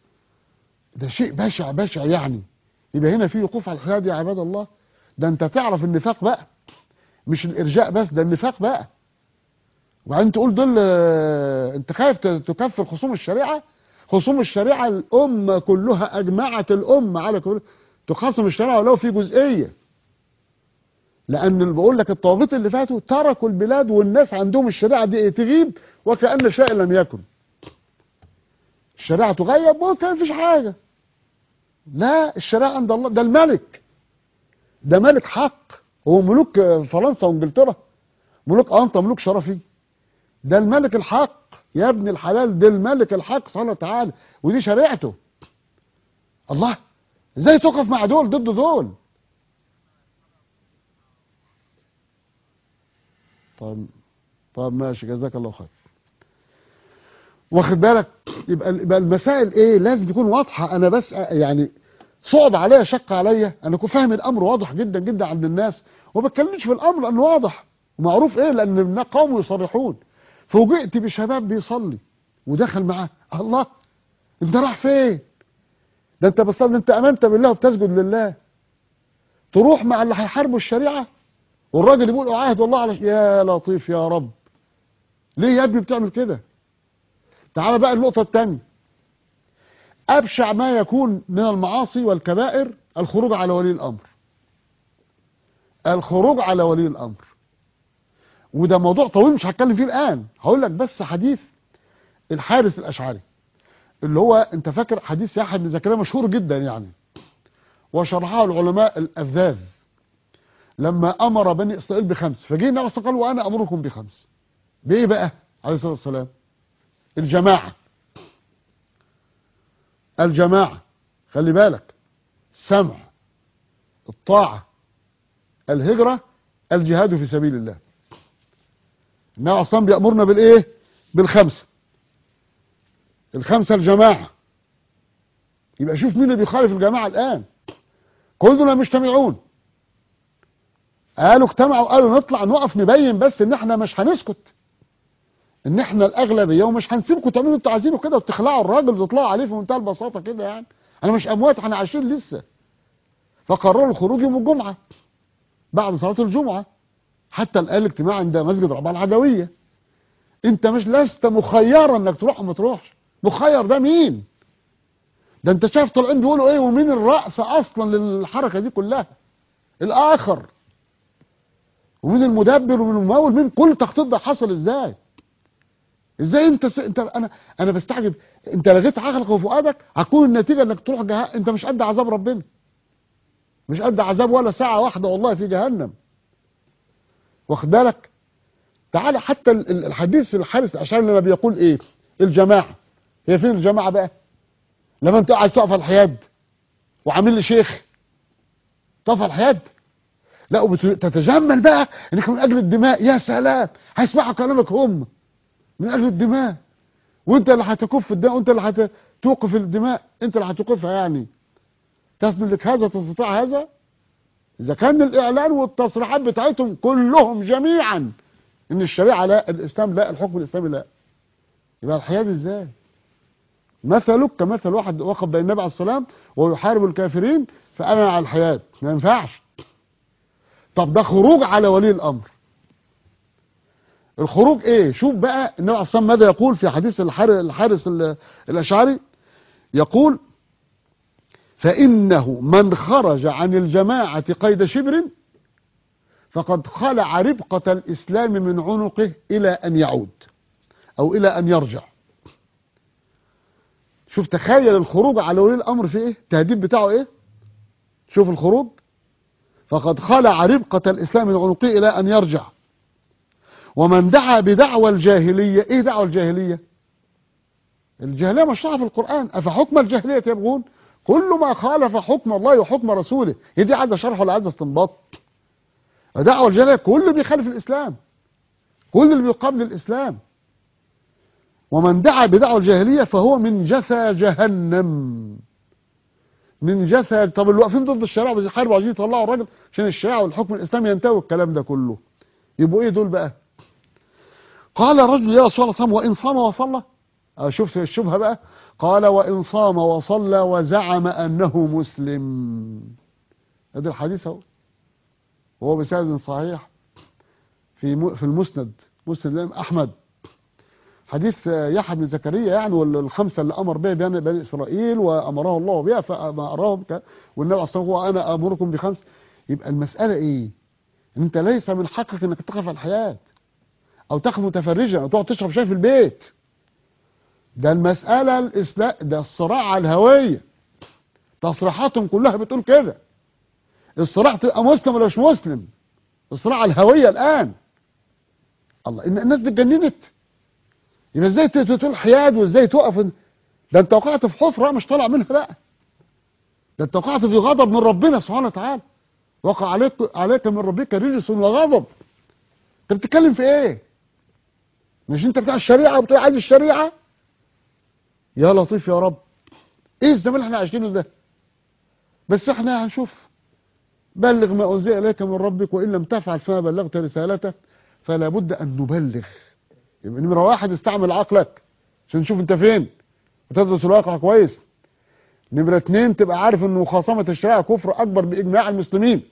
ده شيء بشع بشع يعني. يبقى هنا في وقوف على الحياد يا عباد الله. ده انت تعرف النفاق بقى، مش الارجاء بس، ده النفاق بقى. وبعدين تقول دول انت خايف تكفر خصوم الشريعه؟ خصوم الشريعه الامه كلها اجمعت الامه على كل تخاصم الشريعه ولو في جزئيه. لان اللي بقول لك الطواغيت اللي فاتوا تركوا البلاد والناس عندهم الشريعه دي تغيب وكأن شيء لم يكن. الشريعه تغيب وكان فيش حاجه. لا، الشريعه عند الله. ده الملك، ده ملك حق هو ملوك فرنسا وانجلترا ملوك انت ملوك شرفي؟ ده الملك الحق يا ابن الحلال، ده الملك الحق سبحانه وتعالى، ودي شريعته. الله، ازاي تقف مع دول ضد دول؟ طب طب ماشي، جزاك الله خير. واخد بالك؟ يبقى المسائل ايه لازم تكون واضحه. انا بس يعني صعب عليا، شق عليا، انا كنت فاهم الامر واضح جدا جدا عند الناس، وما بتكلمش في الامر لانه واضح ومعروف ايه، لان قوم يصرحون. فوجئت بشباب بيصلي ودخل معاه، الله انت رايح فين؟ ده انت بتصلي، انت امنت بالله وبتسجد لله، تروح مع اللي هيحاربوا الشريعه؟ والراجل يقول اعاهد والله على يا لطيف يا رب، ليه يا ابني بتعمل كده؟ تعال بقى النقطه الثانيه، ابشع ما يكون من المعاصي والكبائر الخروج على ولي الامر. الخروج على ولي الامر، وده موضوع طويل مش هتكلم فيه الان، هقول لك بس حديث الحارث الاشعري، اللي هو انت فاكر حديث يحيى بن زكريا مشهور جدا يعني، وشرحه العلماء الافذاذ، لما امر بني اسرائيل بخمس، فجه النبي صلى الله عليه وسلم وانا امركم بخمس. بايه بقى عليه الصلاه والسلام؟ الجماعه. الجماعه، خلي بالك، السمع، الطاعه، الهجره، الجهاد في سبيل الله. النبي اصلا بيامرنا بالايه؟ بالخمسه. الخمسه الجماعه. يبقى شوف مين اللي بيخالف الجماعه الان. كلنا مجتمعون، قالوا اجتمعوا قالوا نطلع نقف نبين بس ان احنا مش هنسكت، ان احنا الاغلبيه ومش هنسيبكم تعملوا اللي انتوا عايزينه كده وتخلعوا الراجل وتطلعوا عليه في منتهى البساطه كده يعني. انا مش اموات، احنا عايشين لسه. فقرروا الخروج يوم الجمعه بعد صلاه الجمعه، حتى الان الاجتماع عند مسجد رباع العدويه. انت مش لست مخيرا انك تروح وما تروحش، مخير ده مين؟ ده انت شايف طالعين بيقولوا ايه، ومين الراس اصلا للحركه دي كلها؟ الاخر. ومين المدبر ومين الممول، مين كل التخطيط ده حصل ازاي؟ ازاي انت انا بستعجب، انت لغيت عقلك وفؤادك هتكون النتيجه انك تروح انت مش قد عذاب ربنا، مش قد عذاب ولا ساعه واحده والله في جهنم. واخد بالك؟ تعالى حتى الحديث الحارث الاشعري لما بيقول ايه؟ الجماعه. هي فين الجماعه بقى؟ لما انت عايز تقف على الحياد وعامل لي شيخ تقف على الحياد؟ لا، وتتجمل بقى انك من اجل الدماء. يا سلام، هيسمعوا كلامك هم من اجل الدماء، وانت اللي هتكف الدماء، وانت اللي هتوقف الدماء، انت اللي هتوقفها يعني. تملك هذا وتستطيع هذا؟ اذا كان الاعلان والتصريحات بتاعتهم كلهم جميعا ان الشريعه لا، الاسلام لا، الحكم الاسلامي لا، يبقى الحياد ازاي؟ مثلك كمثل واحد وقف بين النبي عليه السلام ويحارب الكافرين فانا على الحياد، ما ينفعش. طب ده خروج على ولي الامر. الخروج ايه؟ شوف بقى النبي عليه السلام ماذا يقول في حديث الحارث الاشعري، يقول: فإنه من خرج عن الجماعة قيد شبر فقد خلع ربقة الإسلام من عنقه إلى أن يعود أو إلى أن يرجع. شوف، تخيل الخروج على ولي الأمر في إيه؟ التهديد بتاعه إيه؟ شوف الخروج، فقد خلع ربقة الإسلام من عنقه إلى أن يرجع. ومن دعا بدعوى الجاهلية. إيه دعوى الجاهلية؟ الجاهلية مشروعة في القرآن، أفحكم الجاهلية يبغون؟ كل ما خالف حكم الله وحكم رسوله. هي دي عايزة شرح ولا عايزة استنباط؟ دعوة الجاهلية كل اللي بيخالف الإسلام، كل اللي بيقابل الإسلام. ومن دعا بدعوى الجاهلية فهو من جثى جهنم. من جثى. طب اللي واقفين ضد الشريعة بيحاربوا عايزين يطلعوا الراجل عشان الشريعة والحكم الإسلامي ينتهي الكلام ده كله، يبقوا إيه دول بقى؟ قال رجل: يا رسول الله صام وإن صام وصلى. شوف الشبهة بقى. قال: وإن صام وصلى وزعم أنه مسلم. هذا الحديث اهو، وهو بسند صحيح في المسند، مسند الإمام أحمد، حديث يحيى بن زكريا يعني، والخمسة اللي أمر بها بني إسرائيل وأمره الله بها فما أراهم والنبي عليه الصلاة والسلام أنا أمركم بخمس. يبقى المسألة إيه؟ أنت ليس من حقك أنك تقف على الحياة أو تقف متفرجا أو تقعد تشرب شاي في البيت. ده المسألة الإسلام، ده الصراع على الهوية. تصريحاتهم كلها بتقول كده. الصراع تبقى مسلم ولا مش مسلم، الصراع على الهوية الآن. الله، إن الناس دي اتجننت. يبقى ازاي تقول حياد وازاي تقف؟ ده انت وقعت في حفرة مش طالع منها بقى. ده انت وقعت في غضب من ربنا سبحانه وتعالى. وقع عليك من ربك رجس وغضب. انت بتتكلم في ايه؟ مش انت بتاع الشريعة وبتقول عايز الشريعة؟ يا لطيف يا رب، ايه الزمان اللي احنا عايشينه ده؟ بس احنا هنشوف. بلغ ما انزل اليك من ربك وان لم تفعل فما بلغت رسالته فلا بد ان نبلغ. يبقى نمرة واحد استعمل عقلك عشان تشوف انت فين وتدرس الواقع كويس. نمرة اتنين تبقى عارف ان مخاصمة الشريعة كفر اكبر باجماع المسلمين.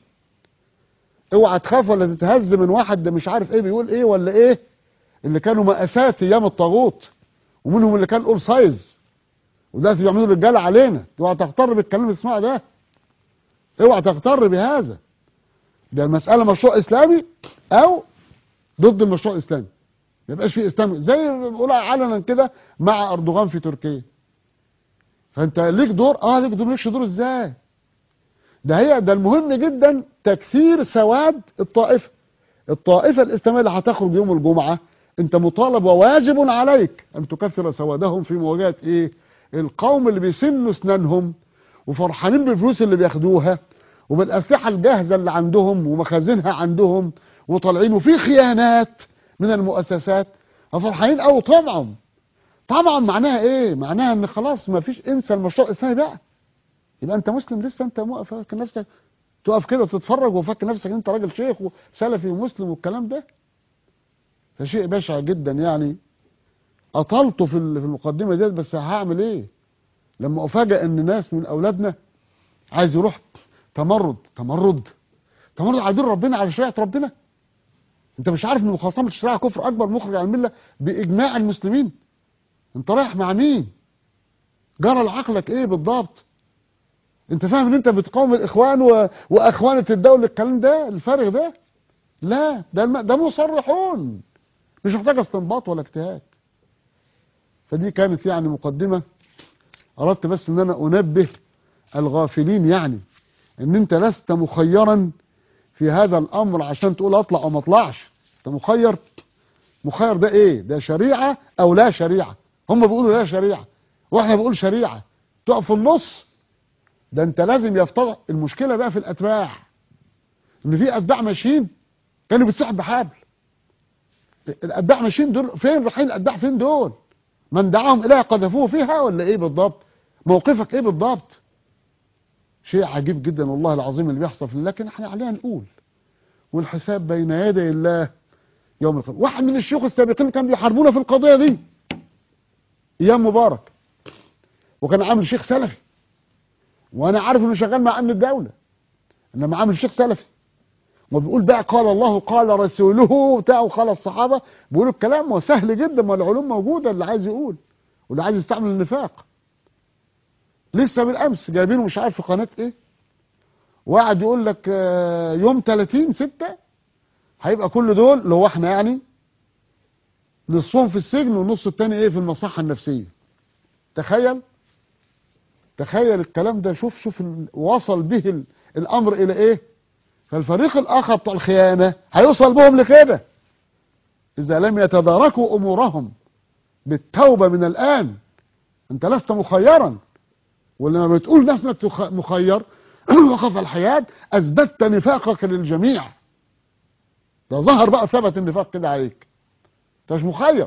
اوعى تخاف ولا تتهز من واحد ده مش عارف ايه بيقول ايه ولا ايه، اللي كانوا مأساة ايام الطاغوت، ومنهم اللي كان اول سايز ودلوقتي بيعملوا رجاله علينا. اوعى تغتر بالكلام اللي اسمعه ده، اوعى تغتر بهذا. ده المسألة مشروع اسلامي او ضد المشروع الاسلامي. ما يبقاش فيه اسلامي زي ما بيقولوا علنا كده مع اردوغان في تركيا. فانت ليك دور، ليك دور. ليكش دور ازاي؟ ده المهم جدا تكثير سواد الطائفة الإسلامية اللي هتخرج يوم الجمعة. انت مطالب وواجب عليك ان تكثر سوادهم في مواجهة ايه؟ القوم اللي بيسنوا اسنانهم وفرحانين بالفلوس اللي بياخدوها وبالأسلحة الجاهزة اللي عندهم ومخازنها عندهم وطالعين، وفي خيانات من المؤسسات. فرحانين او طمعا معناها ايه؟ معناها ان خلاص ما فيش، انسى المشروع الاسلامي بقى. يبقى انت مسلم لسه، انت موقف فاكر نفسك تقف كده وتتفرج وفاكر نفسك انت راجل شيخ وسلفي ومسلم والكلام ده. فشيء بشع جدا يعني. اطلته في المقدمه ديت، بس هعمل ايه لما افاجئ ان ناس من اولادنا عايز يروح تمرد على دين ربنا، على شريعه ربنا. انت مش عارف ان مخاصمه الشريعه كفر اكبر مخرج عن المله باجماع المسلمين؟ انت رايح مع مين؟ جرى لعقلك ايه بالضبط؟ انت فاهم ان انت بتقاوم الاخوان واخوانة الدولة الكلام ده الفارغ ده؟ لا، ده مصرحون، مش محتاج استنباط ولا اجتهاد. فدي كانت يعني مقدمة. اردت بس ان انا انبه الغافلين يعني ان انت لست مخيرا في هذا الامر عشان تقول اطلع او ما اطلعش. انت مخير ده ايه؟ ده شريعة او لا شريعة. هم بيقولوا لا شريعة واحنا بنقول شريعة، تقف في النص. ده انت لازم يفترض. المشكلة بقى في الاتباع، ان في اتباع ماشيين كانوا بيتسحب بحبل. الاتباع ماشيين دول فين؟ رايحين الاتباع فين دول؟ من دعاهم اليها قذفوه فيها ولا ايه بالضبط؟ موقفك ايه بالضبط؟ شيء عجيب جدا والله العظيم اللي بيحصل. لكن احنا علينا نقول، والحساب بين يدي الله يوم القيامة. واحد من الشيوخ السابقين كانوا بيحاربونا في القضية دي ايام مبارك، وكان عامل شيخ سلفي، وانا عارف انه شغال مع امن الدولة، انما عامل شيخ سلفي وبيقول بقى قال الله قال رسوله بتاعه قال الصحابة. بيقولوا الكلام وسهل جدا، ما العلوم موجودة، اللي عايز يقول واللي عايز يستعمل النفاق. لسه بالامس جايبينه مش عارف في قناة ايه، وقعد يقول لك يوم 30/6 هيبقى كل دول اللي هو احنا يعني نصهم في السجن والنص التاني ايه في المصحة النفسية. تخيل الكلام ده. شوف وصل به الامر الى ايه. فالفريق الاخر بتوع الخيانة هيوصل بهم لكده اذا لم يتداركوا امورهم بالتوبة من الان. انت لست مخيرا، ولما بتقول نفسك مخير وقف الحياة اثبتت نفاقك للجميع. ده ظهر بقى ثبت النفاق كده عليك، انت مش مخير.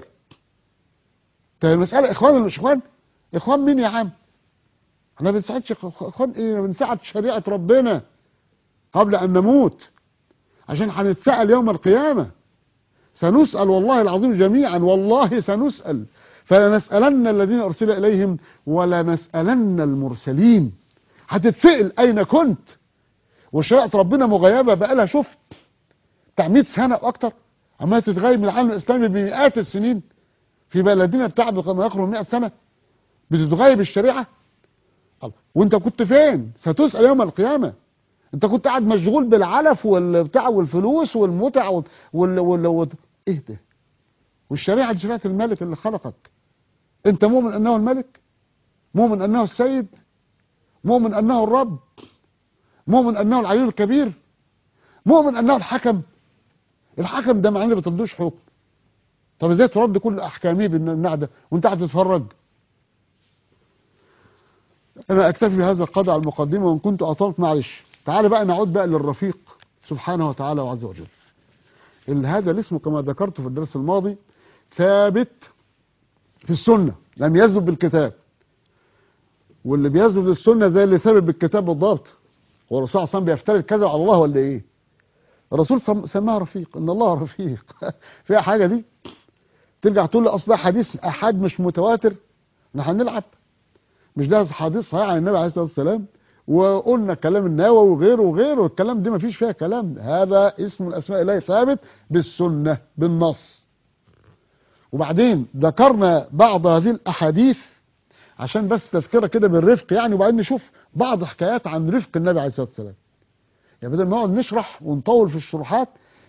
انت المسألة اخوان ولا مش اخوان؟ اخوان مين يا عم؟ احنا ما بنساعدش اخوان ايه؟ بنساعد شريعة ربنا قبل ان نموت، عشان هنتسأل يوم القيامة. سنسأل والله العظيم جميعا، والله سنسأل. فلنسألن الذين أرسل إليهم ولنسألن المرسلين. هتتسأل أين كنت؟ وشريعة ربنا مغيبة بقالها شفت بتاع 100 سنة وأكتر، عمالة تتغيب من العالم الإسلامي بمئات السنين. في بلدنا بتاعت ما يقرب 100 سنة بتتغيب الشريعة. وانت كنت فين؟ ستسأل يوم القيامة. انت كنت قاعد مشغول بالعلف والبتاع والفلوس والمتع ايه ده؟ والشريعة دي شريعة الملك اللي خلقك. انت مؤمن انه الملك؟ مؤمن انه السيد؟ مؤمن انه الرب؟ مؤمن انه العلي الكبير؟ مؤمن انه الحكم؟ الحكم ده معناه ما بتردوش حكم. طب ازاي ترد كل احكامه بالنعده وانت قاعد تتفرج؟ انا اكتفي بهذا القدر على المقدمه، وان كنت اطلت معلش. تعال بقى نعود بقى للرفيق سبحانه وتعالى وعز وجل. هذا الاسم كما ذكرت في الدرس الماضي ثابت في السنه، لم يثبت بالكتاب. واللي بيثبت بالسنه زي اللي ثابت بالكتاب بالضبط. هو الرسول صلى الله عليه وسلم بيفتري الكذب على الله ولا ايه؟ الرسول سماها رفيق، ان الله رفيق. فيها حاجه دي؟ ترجع تقول لي اصل ده حديث احاد مش متواتر، احنا هنلعب. مش ده حديث صحيح عن النبي عليه الصلاه والسلام، وقلنا كلام النووي وغيره وغيره، الكلام دي ما فيش فيها كلام. هذا اسم من اسماء الله ثابت بالسنه بالنص. وبعدين ذكرنا بعض هذه الاحاديث عشان بس تذكره كده بالرفق يعني، وبعدين نشوف بعض حكايات عن رفق النبي عليه الصلاه والسلام. يعني بدل ما نقعد نشرح ونطول في الشروحات،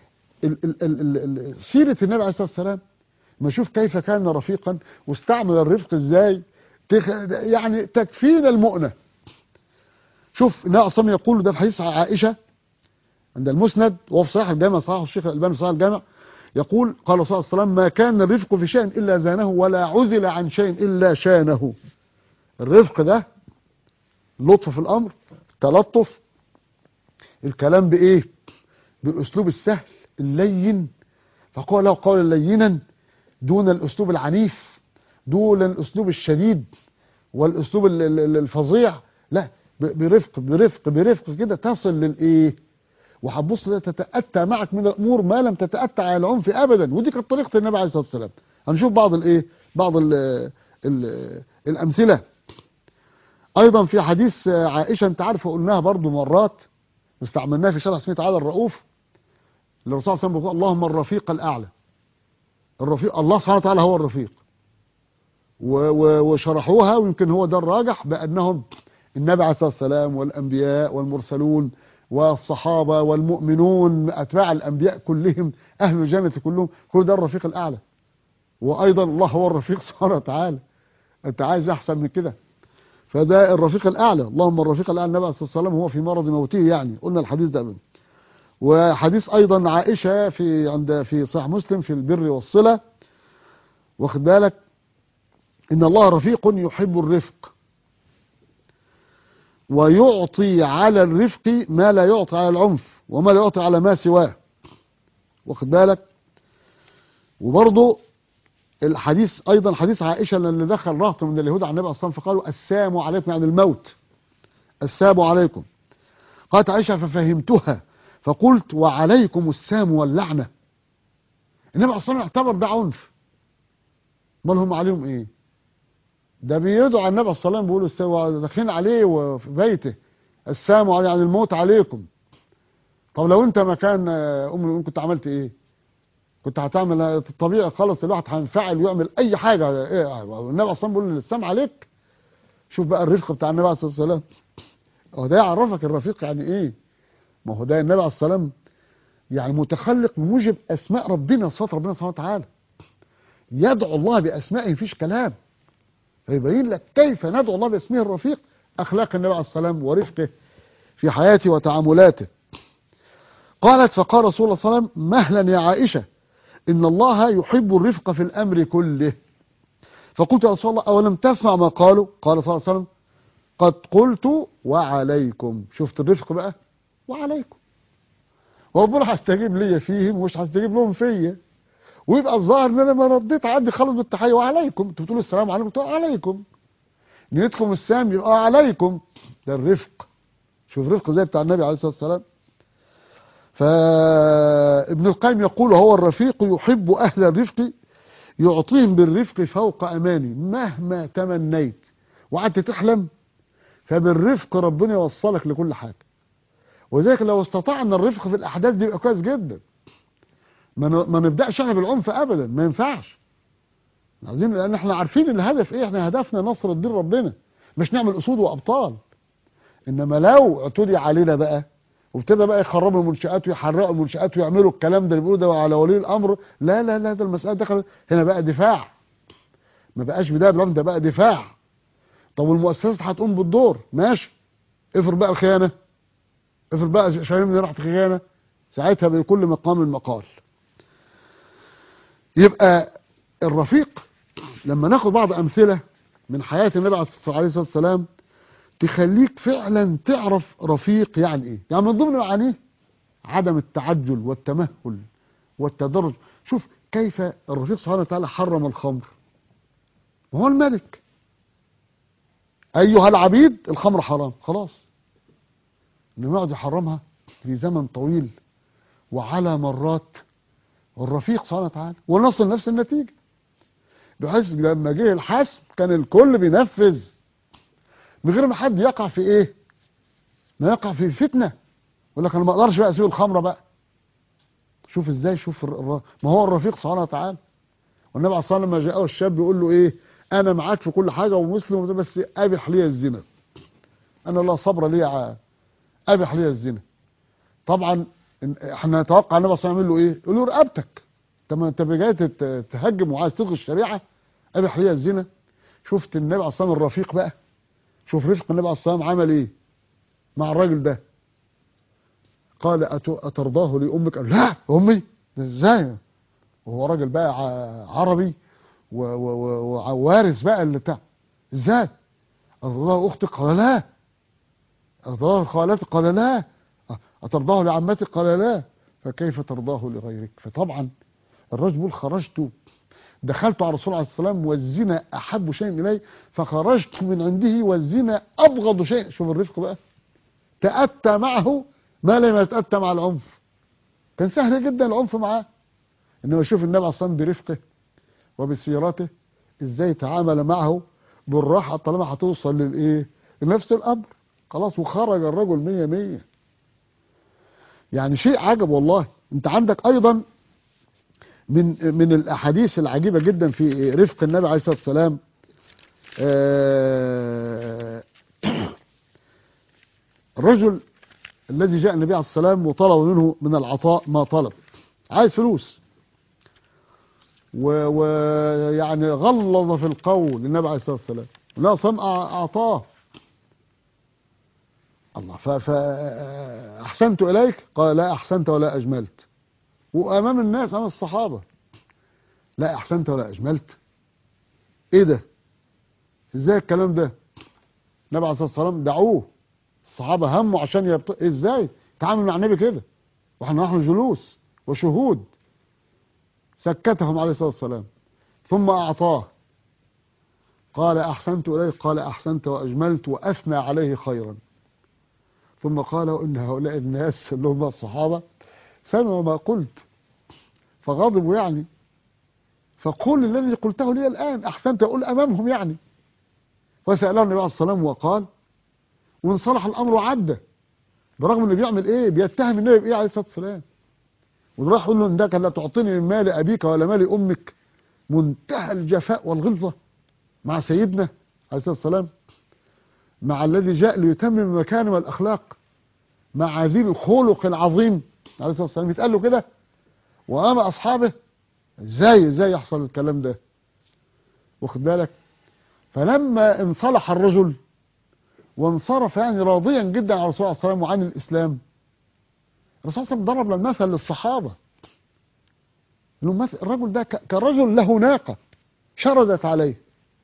سيره النبي عليه الصلاه والسلام ما نشوف كيف كان رفيقا واستعمل الرفق ازاي. يعني تكفينا المؤنة. شوف النبي صلى يقول، ده في حديث عائشة عند المسند وهو في صحيح الجامع، صحيح الشيخ الألباني صحيح الجامع، يقول قال صلى الله عليه وسلم: ما كان الرفق في شيء إلا زانه، ولا عزل عن شيء إلا شانه. الرفق ده لطف في الأمر، تلطف، الكلام بإيه؟ بالأسلوب السهل اللين، فقال له قولا لينا دون الأسلوب العنيف، دون الأسلوب الشديد والأسلوب الفظيع. لا، برفق برفق برفق كده تصل للإيه؟ وهتبص تتأتى معك من الأمور ما لم تتأتى على العنف أبدا. ودي كانت طريقة النبي عليه الصلاة والسلام. هنشوف بعض الإيه؟ بعض الأمثلة. أيضا في حديث عائشة، أنت عارفة قلناها برضو مرات واستعملناها في شرح اسمه تعالى الرؤوف. الرسول صلى الله عليه وسلم بيقول: اللهم الرفيق الأعلى. الرفيق الله سبحانه وتعالى هو الرفيق. وشرحوها، ويمكن هو ده الراجح، بأنهم النبي عليه الصلاة والسلام والأنبياء والمرسلون والصحابة والمؤمنون أتباع الأنبياء كلهم أهل الجنة كلهم، كل ده الرفيق الأعلى. وأيضا الله هو الرفيق سبحانه وتعالى. أنت عايز أحسن من كده؟ فده الرفيق الأعلى. اللهم الرفيق الأعلى. النبي عليه الصلاة والسلام هو في مرض موته يعني، قلنا الحديث ده قبل. وحديث أيضا عائشة في صحيح مسلم في البر والصلة، واخد بالك، إن الله رفيق يحب الرفق، ويعطي على الرفق ما لا يعطي على العنف، وما لا يعطي على ما سواه، واخد بالك. وبرضه الحديث أيضا حديث عائشة اللي دخل رهط من اليهود على النبي أصلا فقالوا: السام عليكم، يعني الموت، السام عليكم. قالت عائشة: ففهمتها فقلت: وعليكم السام واللعنة. النبي أصلا اعتبر ده عنف، امال هم عليهم ايه؟ ده بيدعوا على النبي صلى الله عليه وسلم، بيقولوا داخلين عليه وفي بيته: السام عليه، يعني الموت عليكم. طب لو انت مكان ام المؤمنين كنت عملت ايه؟ كنت هتعمل الطبيعي خالص، الواحد هينفعل ويعمل اي حاجه. ايه النبي اصلا بيقول: السام عليك. شوف بقى الرفق بتاع النبي عليه الصلاه والسلام. هو ده يعرفك الرفيق يعني ايه. ما هو ده النبي عليه الصلاه والسلام يعني متخلق بموجب اسماء ربنا صفات ربنا سبحانه وتعالى. يدعو الله باسمائه مفيش كلام. فيبين لك كيف ندعو الله باسمه الرفيق، اخلاق النبي عليه الصلاه والسلام ورفقه في حياته وتعاملاته. قالت: فقال رسول الله صلى الله عليه وسلم: مهلا يا عائشه، ان الله يحب الرفق في الامر كله. فقلت: يا رسول الله اولم تسمع ما قالوا؟ قال صلى الله عليه وسلم: قد قلت وعليكم. شفت الرفق بقى؟ وعليكم. وربنا هيستجيب لي فيهم ومش هيستجيب لهم فيا، ويبقى الظاهر ان انا ما رديت عندي خالص بالتحيه: وعليكم. انتوا بتقولوا السلام عليكم، بتقولوا عليكم. نيتكم السام يبقى عليكم. ده الرفق. شوف الرفق زي بتاع النبي عليه الصلاه والسلام. فابن القيم يقول: هو الرفيق يحب اهل الرفق، يعطيهم بالرفق فوق اماني مهما تمنيت وقعدت تحلم، فبالرفق ربنا يوصلك لكل حاجه. وذلك لو استطعنا الرفق في الاحداث دي يبقى كويس جدا. ما نبداش احنا بالعنف ابدا، ما ينفعش. عايزين، لان احنا عارفين الهدف ايه. احنا هدفنا نصر الدين ربنا، مش نعمل اسود وابطال. انما لو اعتدي علينا بقى وابتدى بقى يخربوا المنشآت ويحرقوا المنشآت ويعملوا الكلام ده اللي بيقولوا ده على ولي الامر، لا لا لا، ده المسألة دخل هنا بقى دفاع. ما بقاش بداية بالعنف، ده بقى دفاع. طب والمؤسسات هتقوم بالدور، ماشي. افرض بقى الخيانة، افرض بقى شايفين ان راحت خيانة، ساعتها بكل مقام المقال. يبقى الرفيق لما ناخد بعض أمثلة من حياة النبي عليه الصلاة والسلام تخليك فعلا تعرف رفيق يعني ايه. يعني من ضمن معانيه عدم التعجل والتمهل والتدرج. شوف كيف الرفيق سبحانه وتعالى حرم الخمر وهو الملك. أيها العبيد الخمر حرام، خلاص، إنه يقعد يحرمها في زمن طويل وعلى مرات. والرفيق سبحانه وتعالى ونصل نفس النتيجة، بحيث لما جه الحسم كان الكل بينفذ من غير ما حد يقع في ايه، ما يقع في فتنة يقول لك انا ما اقدرش بقى اسيب الخمرة بقى. شوف ازاي، شوف ما هو الرفيق سبحانه وتعالى. والنبي عليه الصلاة والسلام لما جاءه الشاب يقول له ايه، انا معاك في كل حاجة ومسلم بس ابح لي الزنا، انا لا صبر لي ابح لي الزنا. طبعا احنا نتوقع النبي صلى الله عليه وسلم يعمل له ايه، يقول له رقبتك، انت جاي تهجم وعايز تلغي الشريعه، ابح لي الزنا. شفت النبي عليه الصلاه والسلام الرفيق بقى، شوف رفق النبي عليه الصلاه والسلام عمل ايه مع الراجل ده. قال اترضاه لامك؟ قال لا امي ازاي، وهو راجل بقى عربي ووارث بقى اللي بتاع، ازاي اترضاه اختك؟ قال لا. اترضاه لخالتك؟ قال لا. اترضاه لعمتك؟ قال لا. فكيف ترضاه لغيرك؟ فطبعا الرجل بيقول خرجت دخلت على الرسول عليه الصلاه والسلام والزنا احب شيء الي، فخرجت من عنده والزنا ابغض شيء. شوف الرفق بقى، تأتى معه ما لم يتأتى مع العنف. كان سهل جدا العنف معاه، انما شوف النبي عليه الصلاه والسلام برفقه وبسيرته ازاي تعامل معه بالراحه، طالما هتوصل للايه، لنفس الامر خلاص، وخرج الرجل 100 يعني شيء عجب والله. انت عندك ايضا من الاحاديث العجيبه جدا في رفق النبي عليه الصلاه والسلام. الرجل الذي جاء النبي عليه الصلاه والسلام وطلب منه من العطاء ما طلب، عايز فلوس، ويعني غلظ في القول للنبي عليه الصلاه والسلام، لا صنع اعطاه. الله فاحسنت اليك؟ قال لا احسنت ولا اجملت. وامام الناس، امام الصحابه، لا احسنت ولا اجملت. ايه ده، ازاي الكلام ده؟ النبي عليه الصلاه والسلام دعوه، الصحابه هموا عشان ازاي تعامل مع النبي كده نحن جلوس وشهود. سكتهم عليه الصلاه والسلام ثم اعطاه. قال احسنت اليك؟ قال احسنت واجملت، واثنى عليه خيرا. ثم قال ان هؤلاء الناس اللي هم الصحابه سمعوا ما قلت فغضبوا يعني، فقل الذي قلته لي الان، احسنت اقول امامهم يعني. فساله النبي عليه الصلاه والسلام وقال، وانصلح الامر وعدى، برغم انه بيعمل ايه، بيتهم النبي بايه عليه الصلاه والسلام، وراح يقول له انك لا تعطيني من مال ابيك ولا مال امك. منتهى الجفاء والغلظه مع سيدنا عليه الصلاه والسلام، مع الذي جاء ليتمم المكارم والاخلاق، مع ذي الخلق العظيم عليه الصلاه والسلام، يتقال له كده وامام اصحابه؟ ازاي يحصل الكلام ده؟ واخد بالك؟ فلما انصلح الرجل وانصرف يعني راضيا جدا على الرسول صلى الله عليه وسلم وعن الاسلام، الرسول صلى الله عليه وسلم ضرب المثل للصحابه، الرجل ده كرجل له ناقه شردت عليه،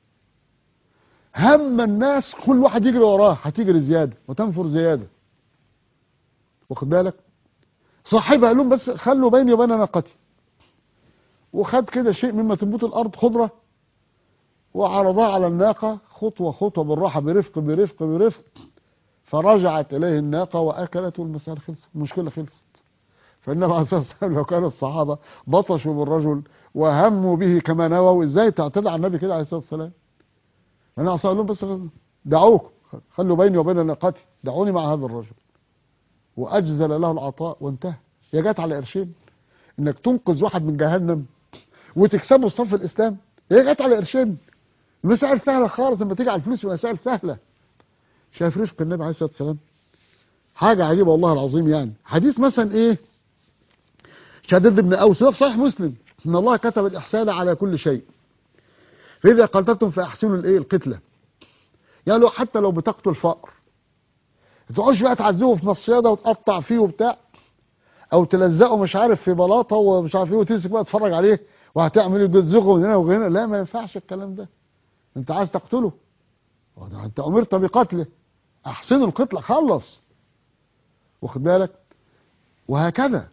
هم الناس كل واحد يجري وراه، هتجري زياده وتنفر زياده، واخد بالك؟ صاحبها قال لهم بس خلوا بيني وبين ناقتي، وخد كده شيء مما تنبت الارض خضره وعرضها على الناقه خطوه خطوه بالراحه برفق، فرجعت اليه الناقه واكلت والمسألة خلصت، المشكله خلصت. فالنبي عليه الصلاه والسلام لو كان الصحابه بطشوا بالرجل وهموا به كما نووا، ازاي تعتدى على النبي كده عليه الصلاه والسلام؟ انا اصلا لهم بس دعوك، خلوا بيني وبين ناقتي، دعوني مع هذا الرجل، واجزل له العطاء وانتهى. هي جت على قرشين انك تنقذ واحد من جهنم وتكسبه صف الاسلام، هي جت على قرشين. المسائل سهله خالص، لما تيجي على الفلوس المسائل سهله. شايف رفق النبي عليه الصلاه والسلام حاجه عجيبه والله العظيم. يعني حديث مثلا ايه، شداد بن اوس في صحيح مسلم، ان الله كتب الاحسان على كل شيء، فاذا قتلتم فاحسنوا الايه، القتله. يعني لو حتى لو بتقتل فقر، ما تقعدش بقى تعذبه في مصيده وتقطع فيه وبتاع، او تلزقه مش عارف في بلاطه ومش عارف ايه وتمسك بقى تتفرج عليه وهتعمل يجزغه من هنا وهنا. لا، ما ينفعش الكلام ده. انت عايز تقتله، انت امرت بقتله، احسنوا القتل، خلص، واخد بالك؟ وهكذا.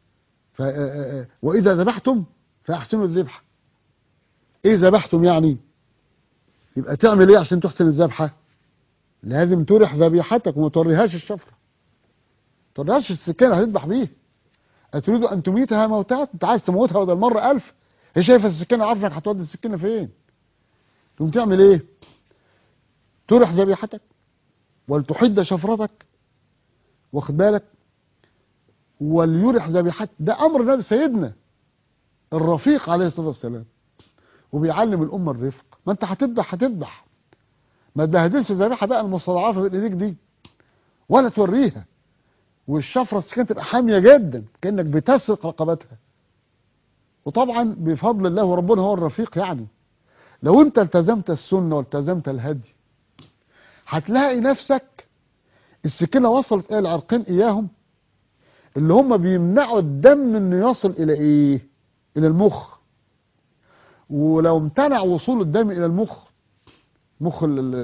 واذا ذبحتم فاحسنوا الذبح. ايه ذبحتم يعني؟ يبقى تعمل ايه عشان تحسن الذبحه؟ لازم ترح ذبيحتك وما توريهاش الشفره، ما توريهاش السكينه هتذبح بيها. اتريد ان تميتها موتات، انت عايز تموتها بدل مره 1000. هي شايفه السكينه، عارفه انك هتودي السكينه فين. تقوم تعمل ايه؟ ترح ذبيحتك ولتحد شفرتك، واخد بالك؟ وليرح ذبيحتك. ده امر نبي سيدنا الرفيق عليه الصلاه والسلام، وبيعلم الامه الرفق. ما انت هتذبح، ما تبهدلش الذبيحه بقى المستضعفه بين ايديك دي، ولا توريها. والشفره السكينه تبقى حاميه جدا كانك بتسرق رقبتها. وطبعا بفضل الله وربنا هو الرفيق، يعني لو انت التزمت السنه والتزمت الهدي هتلاقي نفسك السكينه وصلت الى العرقين اياهم اللي هم بيمنعوا الدم انه يصل الى ايه؟ الى المخ. ولو امتنع وصول الدم الى المخ، مخ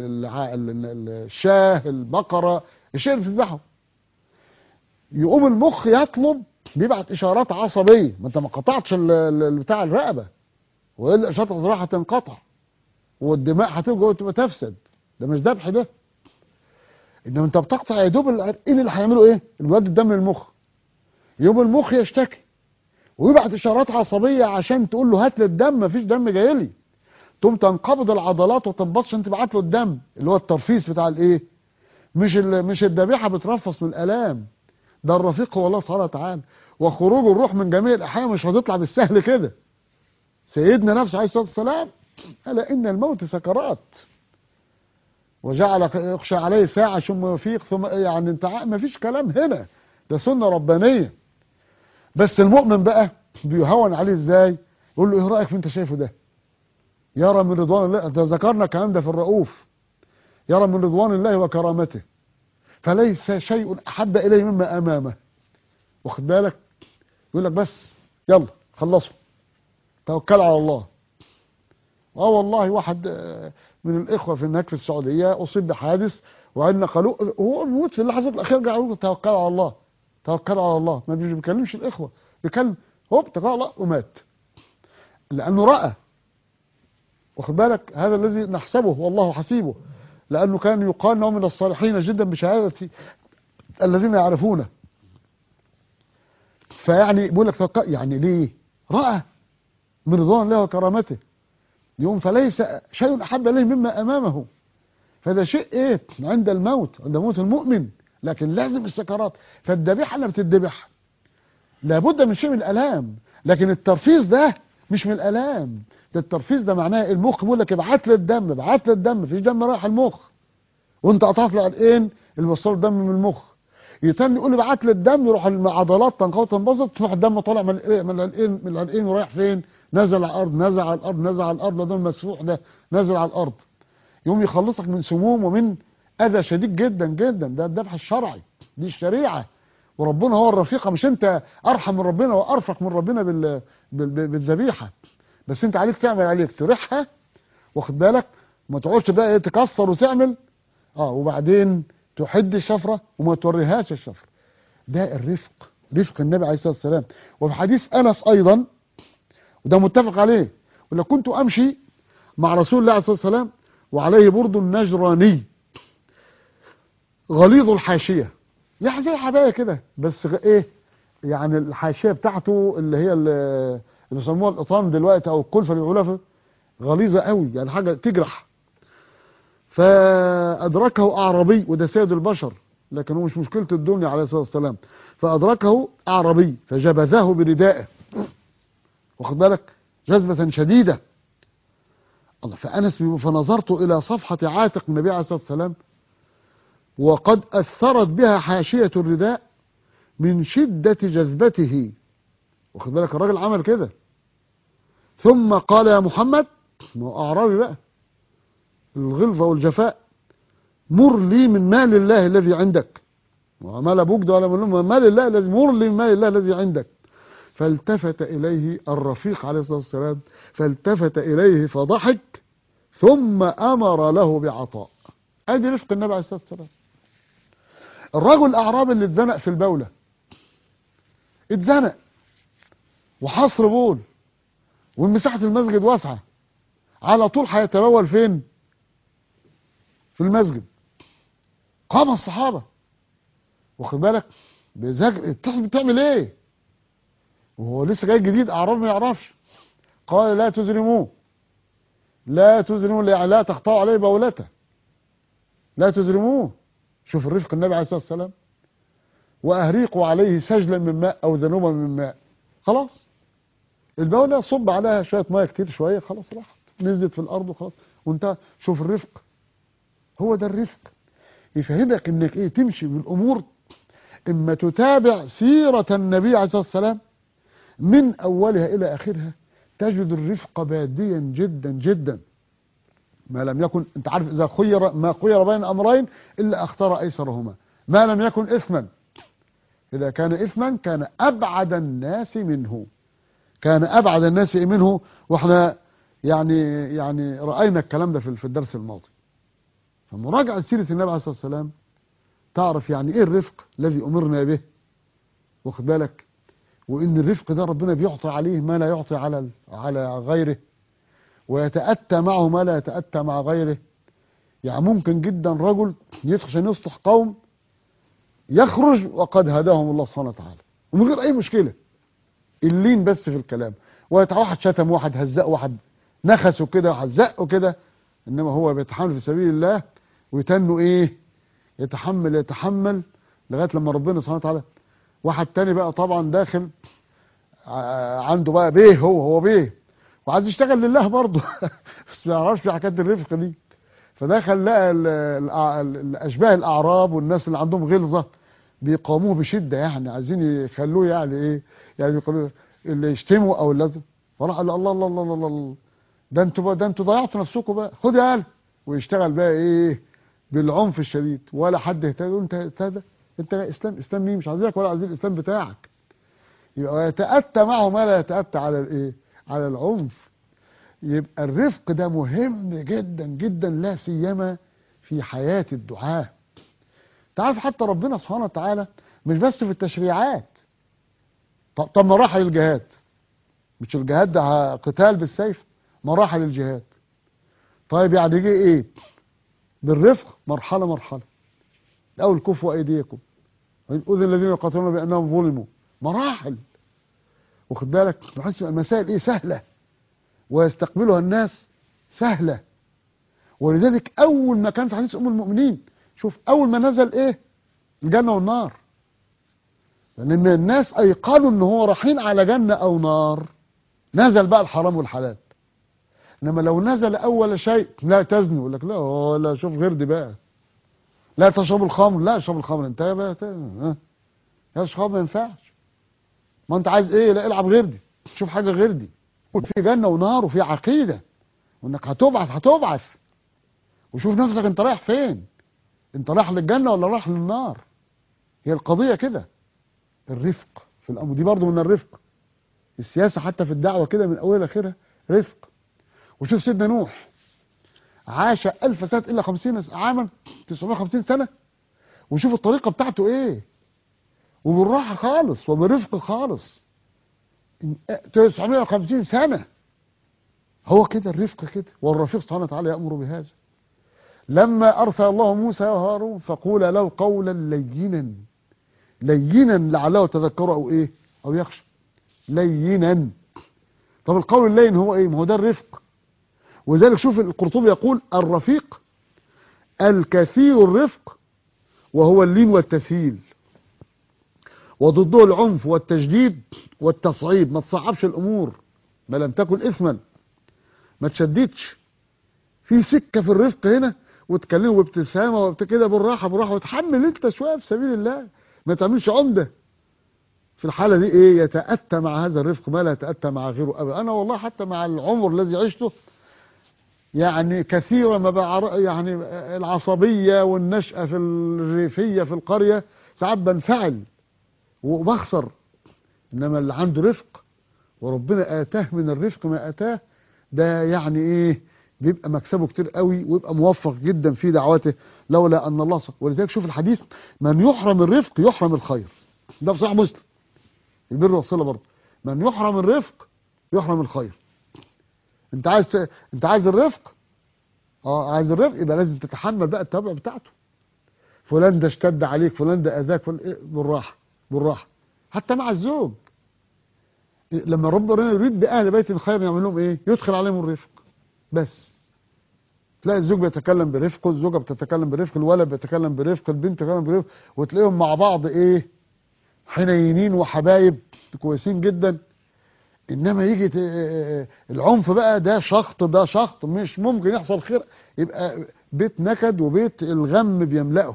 الشاه، البقره، الشيء اللي بتذبحه، يقوم المخ يطلب، بيبعت اشارات عصبيه. ما انت ما قطعتش بتاع الرقبه، والا اشارات العصبيه هتنقطع والدماء هتبقى جوه تبقى تفسد. ده مش ذبح ده. انما انت بتقطع يا دوب العرقين اللي هيعملوا ايه؟ الواد الدم للمخ. يوم المخ يشتكي ويبعت اشارات عصبيه عشان تقول له هات لي الدم، مفيش دم جاي لي. تقوم تنقبض العضلات وتنبسط عشان تبعت له الدم، اللي هو الترفيس بتاع الايه؟ مش الذبيحه بترفص من الالام، ده الرفيق هو الله سبحانه وتعالى. وخروج الروح من جميع الاحيان مش هتطلع بالسهل كده. سيدنا نفسه عليه الصلاه والسلام الا ان الموت سكرات، وجعل يخشى عليه ساعه ثم يفيق، ثم يعني انت ما فيش كلام هنا، ده سنه ربانيه. بس المؤمن بقى بيهون عليه ازاي؟ يقول له ايه رايك في انت شايفه ده؟ يرى من رضوان الله، ده ذكرنا الكلام ده في الرؤوف، يرى من رضوان الله وكرامته فليس شيء احب اليه مما امامه، واخد بالك؟ يقول لك بس يلا خلصوا، توكل على الله. والله واحد من الاخوه هناك في السعوديه اصيب بحادث وعندنا نقلوه، هو بيموت في اللحظات الاخيره، قالوا له توكل على الله، توكل على الله. ما بيكلمش الاخوه، بيكلم هوب توكل على الله ومات، لانه راى، واخد بالك؟ هذا الذي نحسبه والله حسيبه، لانه كان يقال انه من الصالحين جدا بشهاده الذين يعرفونه. فيعني بيقول لك توكل، يعني ليه؟ راى من رضوان الله وكرامته، يوم فليس شيء احب اليه مما امامه. فده شيء ايه؟ عند الموت، عند موت المؤمن، لكن لازم السكرات. فالذبيحه اللي بتذبح لابد من شيء من الالام، لكن الترفيز ده مش من الالام. ده الترفيز ده معناه المخ بيقول لك ابعت لي الدم، ابعت لي الدم، مفيش دم رايح المخ، وانت قطعت لي العرقين اللي وصلوا الدم من المخ. يتم يقول لي ابعت لي الدم، يروح العضلات تنقوي تنبسط، تروح الدم طالع من العرقين ورايح فين؟ نزل على الارض، نزل على الارض، نزل على الارض، ده المسفوح ده نزل على الارض. يوم يخلصك من سموم ومن اذى شديد جدا جدا. ده الذبح الشرعي، دي الشريعه، وربنا هو الرفيق. مش انت ارحم من ربنا وارفق من ربنا بالذبيحه، بس انت عليك تعمل عليك تريحها، واخد بالك؟ ما تقعدش بقى ايه تكسر وتعمل وبعدين تحد الشفره وما توريهاش الشفره. ده الرفق، رفق النبي عليه الصلاه والسلام. وفي حديث انس ايضا، وده متفق عليه، ولو كنت امشي مع رسول الله عليه الصلاه والسلام وعليه برد نجراني غليظ الحاشيه، يعني زي حبايه كده، بس ايه يعني الحاشيه بتاعته اللي هي اللي بيسموها القطان دلوقتي او الكلفه اللي بيقولوها، غليظه قوي، يعني حاجه تجرح. فادركه اعرابي، وده سيد البشر، لكن هو مش مشكله الدنيا عليه الصلاه والسلام. فادركه اعرابي فجبذه بردائه، واخد بالك؟ جذبه شديده. الله. فانس فنظرت الى صفحه عاتق النبي عليه الصلاه والسلام وقد اثرت بها حاشيه الرداء من شده جذبته، واخد بالك؟ الراجل عمل كده، ثم قال يا محمد، ما هو اعرابي بقى، الغلظه والجفاء، مر لي من مال الله الذي عندك. ومال ابوك ده ولا مال الله الذي، مر لي من مال الله الذي عندك. فالتفت إليه الرفيق عليه الصلاة والسلام، فالتفت إليه فضحك ثم أمر له بعطاء. ادي رفق النبي عليه الصلاة والسلام. الرجل الأعرابي اللي اتزنق في البولة، اتزنق وحصر بول والمساحة المسجد واسعة، على طول هيتبول فين؟ في المسجد. قام الصحابة، واخد بالك، بتعمل ايه؟ وهو لسه جاي جديد، اعرابي ما يعرفش. قال لا تزرموه، لا تزرموه، لا تقطعوا عليه بولته، لا تزرموه. شوف الرفق النبي عليه الصلاة والسلام. واهريقوا عليه سجلا من ماء او ذنوبا من ماء. خلاص البولة صب عليها شوية مية كتير، شوية خلاص راحت نزلت في الارض وخلاص وانت. شوف الرفق، هو ده الرفق. يفهمك انك ايه، تمشي بالامور. اما تتابع سيرة النبي عليه الصلاة والسلام من اولها الى اخرها، تجد الرفق باديا جدا جدا. ما لم يكن، انت عارف، اذا خير ما خير بين امرين الا اختار ايسرهما، ما لم يكن اثما. اذا كان اثما كان ابعد الناس منه، كان ابعد الناس منه. واحنا يعني راينا الكلام ده في الدرس الماضي. فمراجعه سيره النبي عليه الصلاه والسلام تعرف يعني ايه الرفق الذي امرنا به، واخد بالك. وان الرفق ده ربنا بيعطي عليه ما لا يعطي على غيره، ويتأتى معه ما لا يتأتى مع غيره. يعني ممكن جدا رجل يدخل عشان يصلح قوم، يخرج وقد هداهم الله سبحانه وتعالى ومن غير اي مشكله، اللين بس في الكلام. واحد شتم واحد، هزق واحد، نخسه كده، واحد زقه كده، انما هو بيتحمل في سبيل الله ويتنه ايه، يتحمل لغايه لما ربنا سبحانه وتعالى. واحد تاني بقى طبعا داخل عنده بقى بيه، هو بيه وعايز يشتغل لله برضه بس ما يعرفش في حكايه الرفق دي. فدخل لقى اشباه الاعراب والناس اللي عندهم غلظه بيقاوموه بشده، يعني عايزين يخلوه يعني ايه، يعني يقولوا اللي يشتموا او اللازم. فراح قال له الله الله الله الله الله، ده انتوا ضيعتوا نفسكم بقى، خد يا قال. ويشتغل بقى ايه بالعنف الشديد، ولا حد يهتدي. انت هذا انت اسلام مين؟ مش عايزينك ولا عايزين الاسلام بتاعك. يبقى يتأتى معه ما لا يتأتى على الايه، على العنف. يبقى الرفق ده مهم جدا جدا، لا سيما في حياة الدعاة. تعرف حتى ربنا سبحانه وتعالى مش بس في التشريعات. طب مراحل الجهاد، مش الجهاد ده قتال بالسيف؟ مراحل الجهاد. طيب يعني يجي ايه بالرفق؟ مرحلة مرحلة. الاول كفوا ايديكم اذن الذين يقاتلون بانهم ظلموا. مراحل، واخد بالك. بحيث المسائل ايه سهلة ويستقبلها الناس سهلة. ولذلك اول ما كان في حديث ام المؤمنين، شوف اول ما نزل ايه، الجنة والنار. لان الناس ايقنوا ان هو رايحين على جنة او نار، نزل بقى الحرام والحلال. انما لو نزل اول شيء لا تزنوا، يقول لك لا شوف غير دي بقى، لا تشربوا الخمر، لا اشرب الخمر انت بقى يا اشرب ما ينفعش. ما انت عايز ايه؟ لا العب غير دي، شوف حاجة غير دي. وفي جنة ونار وفي عقيدة، وانك هتبعث وشوف نفسك انت رايح فين، انت رايح للجنة ولا رايح للنار. هي القضية كده. الرفق في الامر دي برضو من الرفق. السياسة حتى في الدعوة كده من اولها لاخرها رفق. وشوف سيدنا نوح عاش 1000 سنة الا 50 عاما، 950 سنة، وشوف الطريقة بتاعته ايه، وبالراحة خالص وبرفق خالص. 950 سنة. هو كده الرفق كده. والرفيق سبحانه وتعالى يأمر بهذا. لما أرسل الله موسى وهارون فقولا له قولا لينا لعله تذكر أو إيه أو يخشى. لينا. طب القول اللين هو إيه؟ ما هو ده الرفق. وذلك شوف القرطبي يقول الرفيق الكثير الرفق وهو اللين والتسهيل، وضده العنف والتجديد والتصعيب. ما تصعبش الأمور ما لم تكن إثما، ما تشددش في سكة في الرفق هنا، وتكلمه بابتسامة وكده بالراحة وتحمل انت شوية في سبيل الله، ما تعملش عمدة. في الحالة دي ايه؟ يتأتى مع هذا الرفق ما لا يتأتى مع غيره ابدا. انا والله حتى مع العمر الذي عشته يعني كثيرا ما يعني العصبية والنشأة في الريفية في القرية ساعات بنفعل وبخسر إنما اللي عنده رفق وربنا آتاه من الرفق ما آتاه، ده يعني إيه، بيبقى مكسبه كتير قوي ويبقى موفق جدا في دعوته، لولا أن الله ولذلك شوف الحديث: من يحرم الرفق يحرم الخير. ده في صحيح مسلم، البر والصلة برضه. من يحرم الرفق يحرم الخير. انت عايز الرفق، عايز الرفق، يبقى لازم تتحمل بقى التبع بتاعته. فلان ده اشتد عليك، فلان ده اذاك، بالراحه بالراحه. حتى مع الزوج، لما ربنا يريد باهل بيت الخير يعمل لهم ايه؟ يدخل عليهم الرفق. بس تلاقي الزوج بيتكلم برفق، الزوجه بتتكلم برفق، الولد بيتكلم برفق، البنت بتتكلم برفق، وتلاقيهم مع بعض ايه؟ حنينين وحبايب كويسين جدا. انما يجي العنف بقى، ده شخط ده شخط، مش ممكن يحصل خير، يبقى بيت نكد وبيت الغم بيملأه.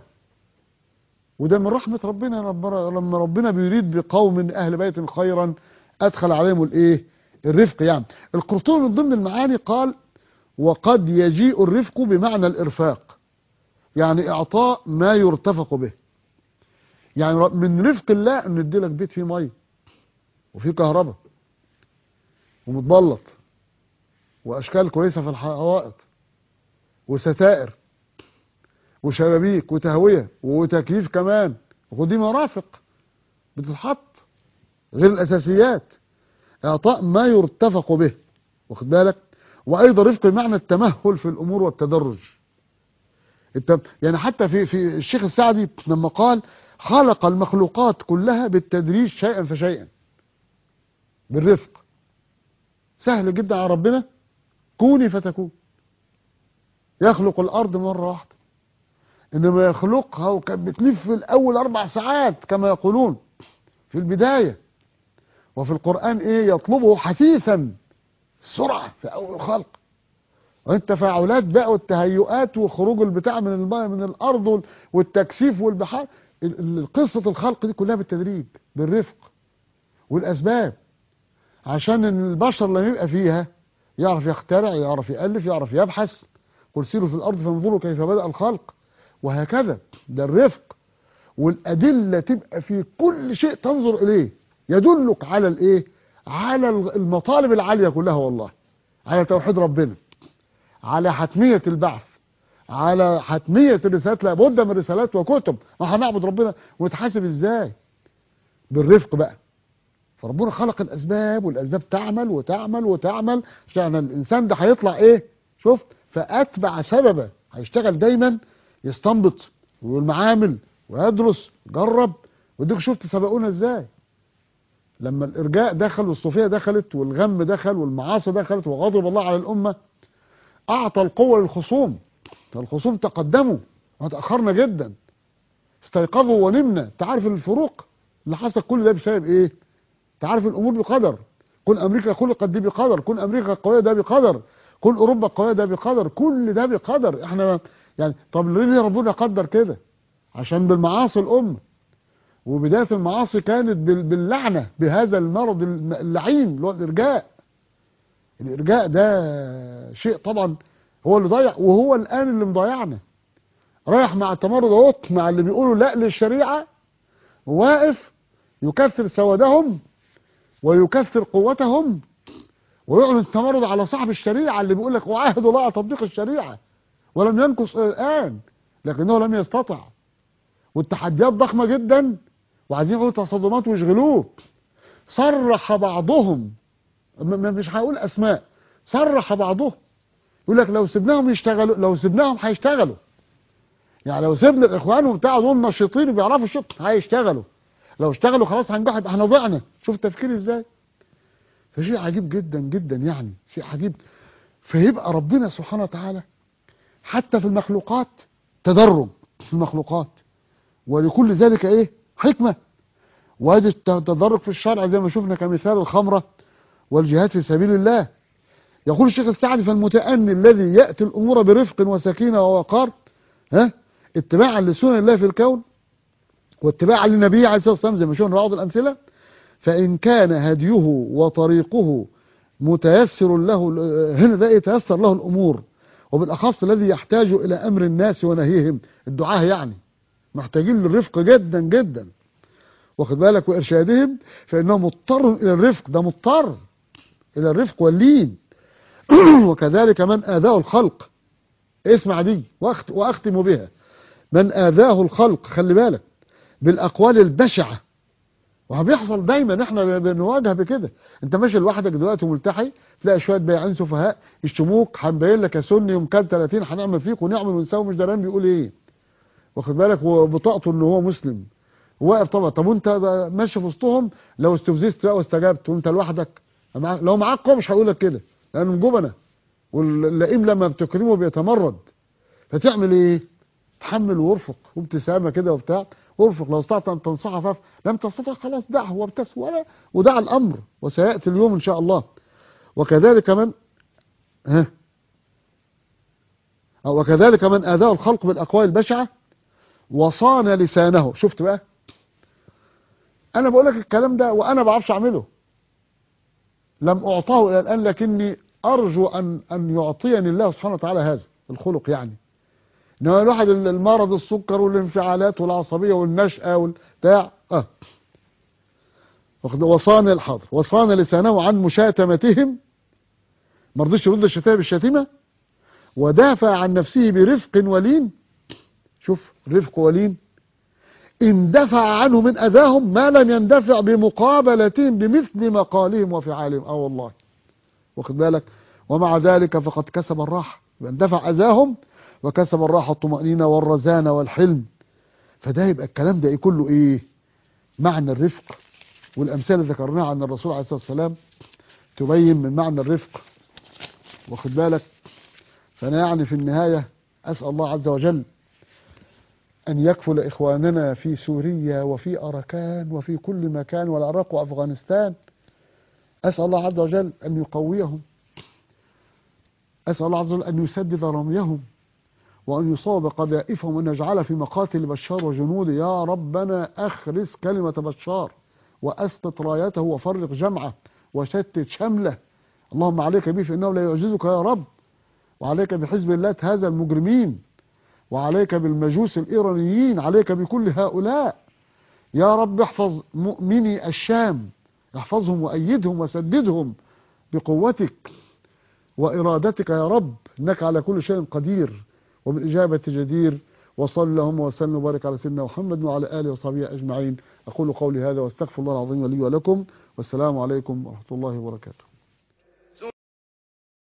وده من رحمة ربنا، لما ربنا بيريد بقوم اهل بيت خيرا ادخل عليهم الايه؟ الرفق. يعني القرطبي من ضمن المعاني قال: وقد يجيء الرفق بمعنى الارفاق، يعني اعطاء ما يرتفق به. يعني من رفق الله ان نديلك بيت فيه ميه وفيه كهرباء ومتبلط واشكال كويسه في الحوائط وستائر وشبابيك وتهويه وتكييف كمان، ودي مرافق بتتحط غير الاساسيات. اعطاء ما يرتفق به، واخد بالك؟ وايضا رفق بمعنى التمهل في الامور والتدرج. يعني حتى في الشيخ السعدي لما قال: خلق المخلوقات كلها بالتدريج شيئا فشيئا، بالرفق. سهل جدا على ربنا، كوني فتكون. يخلق الارض مره واحده، انما يخلقها وكانت بتلف في الاول 4 ساعات كما يقولون في البدايه. وفي القران ايه؟ يطلبه حثيثا، السرعه في اول الخلق، والتفاعلات بقى والتهيؤات وخروج البتاع من الماء من الارض والتكثيف والبحار. قصه الخلق دي كلها بالتدريج، بالرفق والاسباب، عشان البشر لما يبقى فيها يعرف يخترع، يعرف يالف، يعرف يبحث. قل سيروا في الارض فانظروا كيف بدأ الخلق، وهكذا. ده الرفق. والادله تبقى في كل شيء تنظر اليه يدلك على الايه؟ على المطالب العاليه كلها، والله، على توحيد ربنا، على حتميه البعث، على حتميه الرسالات. لابد من رسالات وكتب، ما هنعبد ربنا ونتحاسب ازاي؟ بالرفق بقى. فربنا خلق الاسباب، والاسباب تعمل وتعمل وتعمل عشان الانسان ده هيطلع ايه؟ شفت؟ فاتبع سببا، هيشتغل دايما، يستنبط والمعامل ويدرس جرب. وديك شفت سبقونا ازاي لما الارجاء دخل والصوفيه دخلت والغم دخل والمعاصي دخلت وغضب الله على الامه. اعطى القوه للخصوم، فالخصوم تقدموا وتاخرنا جدا، استيقظوا ونمنا. تعرف الفروق اللي حصل كل ده بسبب ايه؟ تعرف الامور بقدر. كل امريكا خلقت دي بقدر، كل امريكا قويه ده بقدر، كل اوروبا قويه ده بقدر، كل ده بقدر. احنا يعني طب ليه ربنا قدر كده؟ عشان بالمعاصي الامه، وبدايه المعاصي كانت باللعنه، بهذا المرض اللعين اللي هو الارجاء. الارجاء ده شيء طبعا هو اللي ضيع، وهو الان اللي مضيعنا. رايح مع التمرد اهوت، مع اللي بيقولوا لا للشريعه، واقف يكثر سوادهم ويكثر قوتهم، ويعلن التمرد على صاحب الشريعه اللي بيقول لك وعاهد الله على تطبيق الشريعه ولم ينقص الى الان، لكنه لم يستطع. والتحديات ضخمه جدا، وعايزين يقولوا تصادمات ويشغلوه. صرح بعضهم، مش هقول اسماء، صرح بعضهم يقول لك لو سيبناهم يشتغلوا، لو سيبناهم هيشتغلوا. يعني لو سيبنا الاخوان وبتاع دول نشيطين وبيعرفوا الشغل هيشتغلوا، لو اشتغلوا خلاص هنجح، يبقى احنا ضعنا. شوف التفكير ازاي. فشيء عجيب جدا جدا، يعني شيء عجيب. فيبقى ربنا سبحانه وتعالى حتى في المخلوقات تدرج في المخلوقات، ولكل ذلك ايه؟ حكمه. وهذا التدرج في الشرع زي ما شفنا كمثال الخمره والجهاد في سبيل الله. يقول الشيخ السعدي: فالمتأني الذي يأتي الأمور برفق وسكينة ووقار، اتباعا لسنن الله في الكون واتباعا للنبي عليه الصلاة والسلام، زي ما شفنا بعض الأمثلة، فإن كان هديه وطريقه متيسر له، هنا ده يتيسر له الأمور، وبالأخص الذي يحتاج إلى أمر الناس ونهيهم، الدعاة يعني محتاجين للرفق جدا جدا. واخد بالك، وإرشادهم، فإنه مضطر إلى الرفق، ده مضطر إلى الرفق واللين. وكذلك من آذاه الخلق، اسمع دي وأختم بها، من آذاه الخلق، خلي بالك، بالأقوال البشعة. وبيحصل دايما، احنا بنواجه بكده. انت ماشي لوحدك دلوقتي وملتحي، تلاقي شويه بياعين سفهاء يشتموك، هنبين لك يا سني يوم كان 30 هنعمل فيك ونعمل ونسوي، مش دران بيقول ايه، واخد بالك، وبطاقته ان هو مسلم واقف طبعا. طب وانت ماشي في وسطهم، لو استفززت بقى واستجبت وانت لوحدك، لو معاك قوم مش هيقول لك كده، لانهم جبنه، واللئيم لما بتكرمه بيتمرد. فتعمل ايه؟ تحمل وارفق، وابتسامه كده وبتاع، وارفق. لو استطعت ان تنصحه فاف، لم تستطع خلاص دعه وابتسم، ودع الامر، وسياتي اليوم ان شاء الله. وكذلك من اذاه الخلق بالاقوال البشعه وصان لسانه. شفت بقى، انا بقول لك الكلام ده وانا ما بعرفش اعمله، لم اعطاه الى الان، لكني ارجو ان يعطيني الله سبحانه وتعالى هذا الخلق. يعني انما الواحد المرض، السكر والانفعالات والعصبيه والنشأه والبتاع، وصان لسانه عن مشاتمتهم، ما رضيش يرد الشتائم بالشتيمه، ودافع عن نفسه برفق ولين. شوف، رفق ولين، اندفع عنه من اذاهم ما لم يندفع بمقابلتهم بمثل مقالهم وفعالهم. والله، واخد بالك. ومع ذلك فقد كسب الراحه، اندفع اذاهم وكسب الراحه، الطمأنينة والرزانة والحلم. فده يبقى الكلام ده كله ايه؟ معنى الرفق. والامثله اللي ذكرناها عن الرسول عليه الصلاه والسلام تبين من معنى الرفق، واخد بالك. فانا يعني في النهايه اسال الله عز وجل أن يكفل إخواننا في سوريا وفي أركان وفي كل مكان، والعراق وأفغانستان. أسأل الله عز وجل أن يقويهم، أسأل الله عز وجل أن يسدد رميهم، وأن يصاب قذائفهم، وأن يجعل في مقاتل بشار وجنوده. يا ربنا أخرس كلمة بشار، وأسقط رايته، وفرق جمعه، وشتت شمله. اللهم عليك به فإنه لا يعجزك يا رب، وعليك بحزب الله هذا المجرمين، وعليك بالمجوس الإيرانيين، عليك بكل هؤلاء. يا رب احفظ مؤمني الشام، احفظهم وأيدهم وسددهم بقوتك وإرادتك يا رب، إنك على كل شيء قدير وبالإجابة جدير. وصلى اللهم وسلم وبارك على سيدنا محمد وعلى آله وصحبه أجمعين. أقول قولي هذا واستغفر الله العظيم لي ولكم، والسلام عليكم ورحمة الله وبركاته.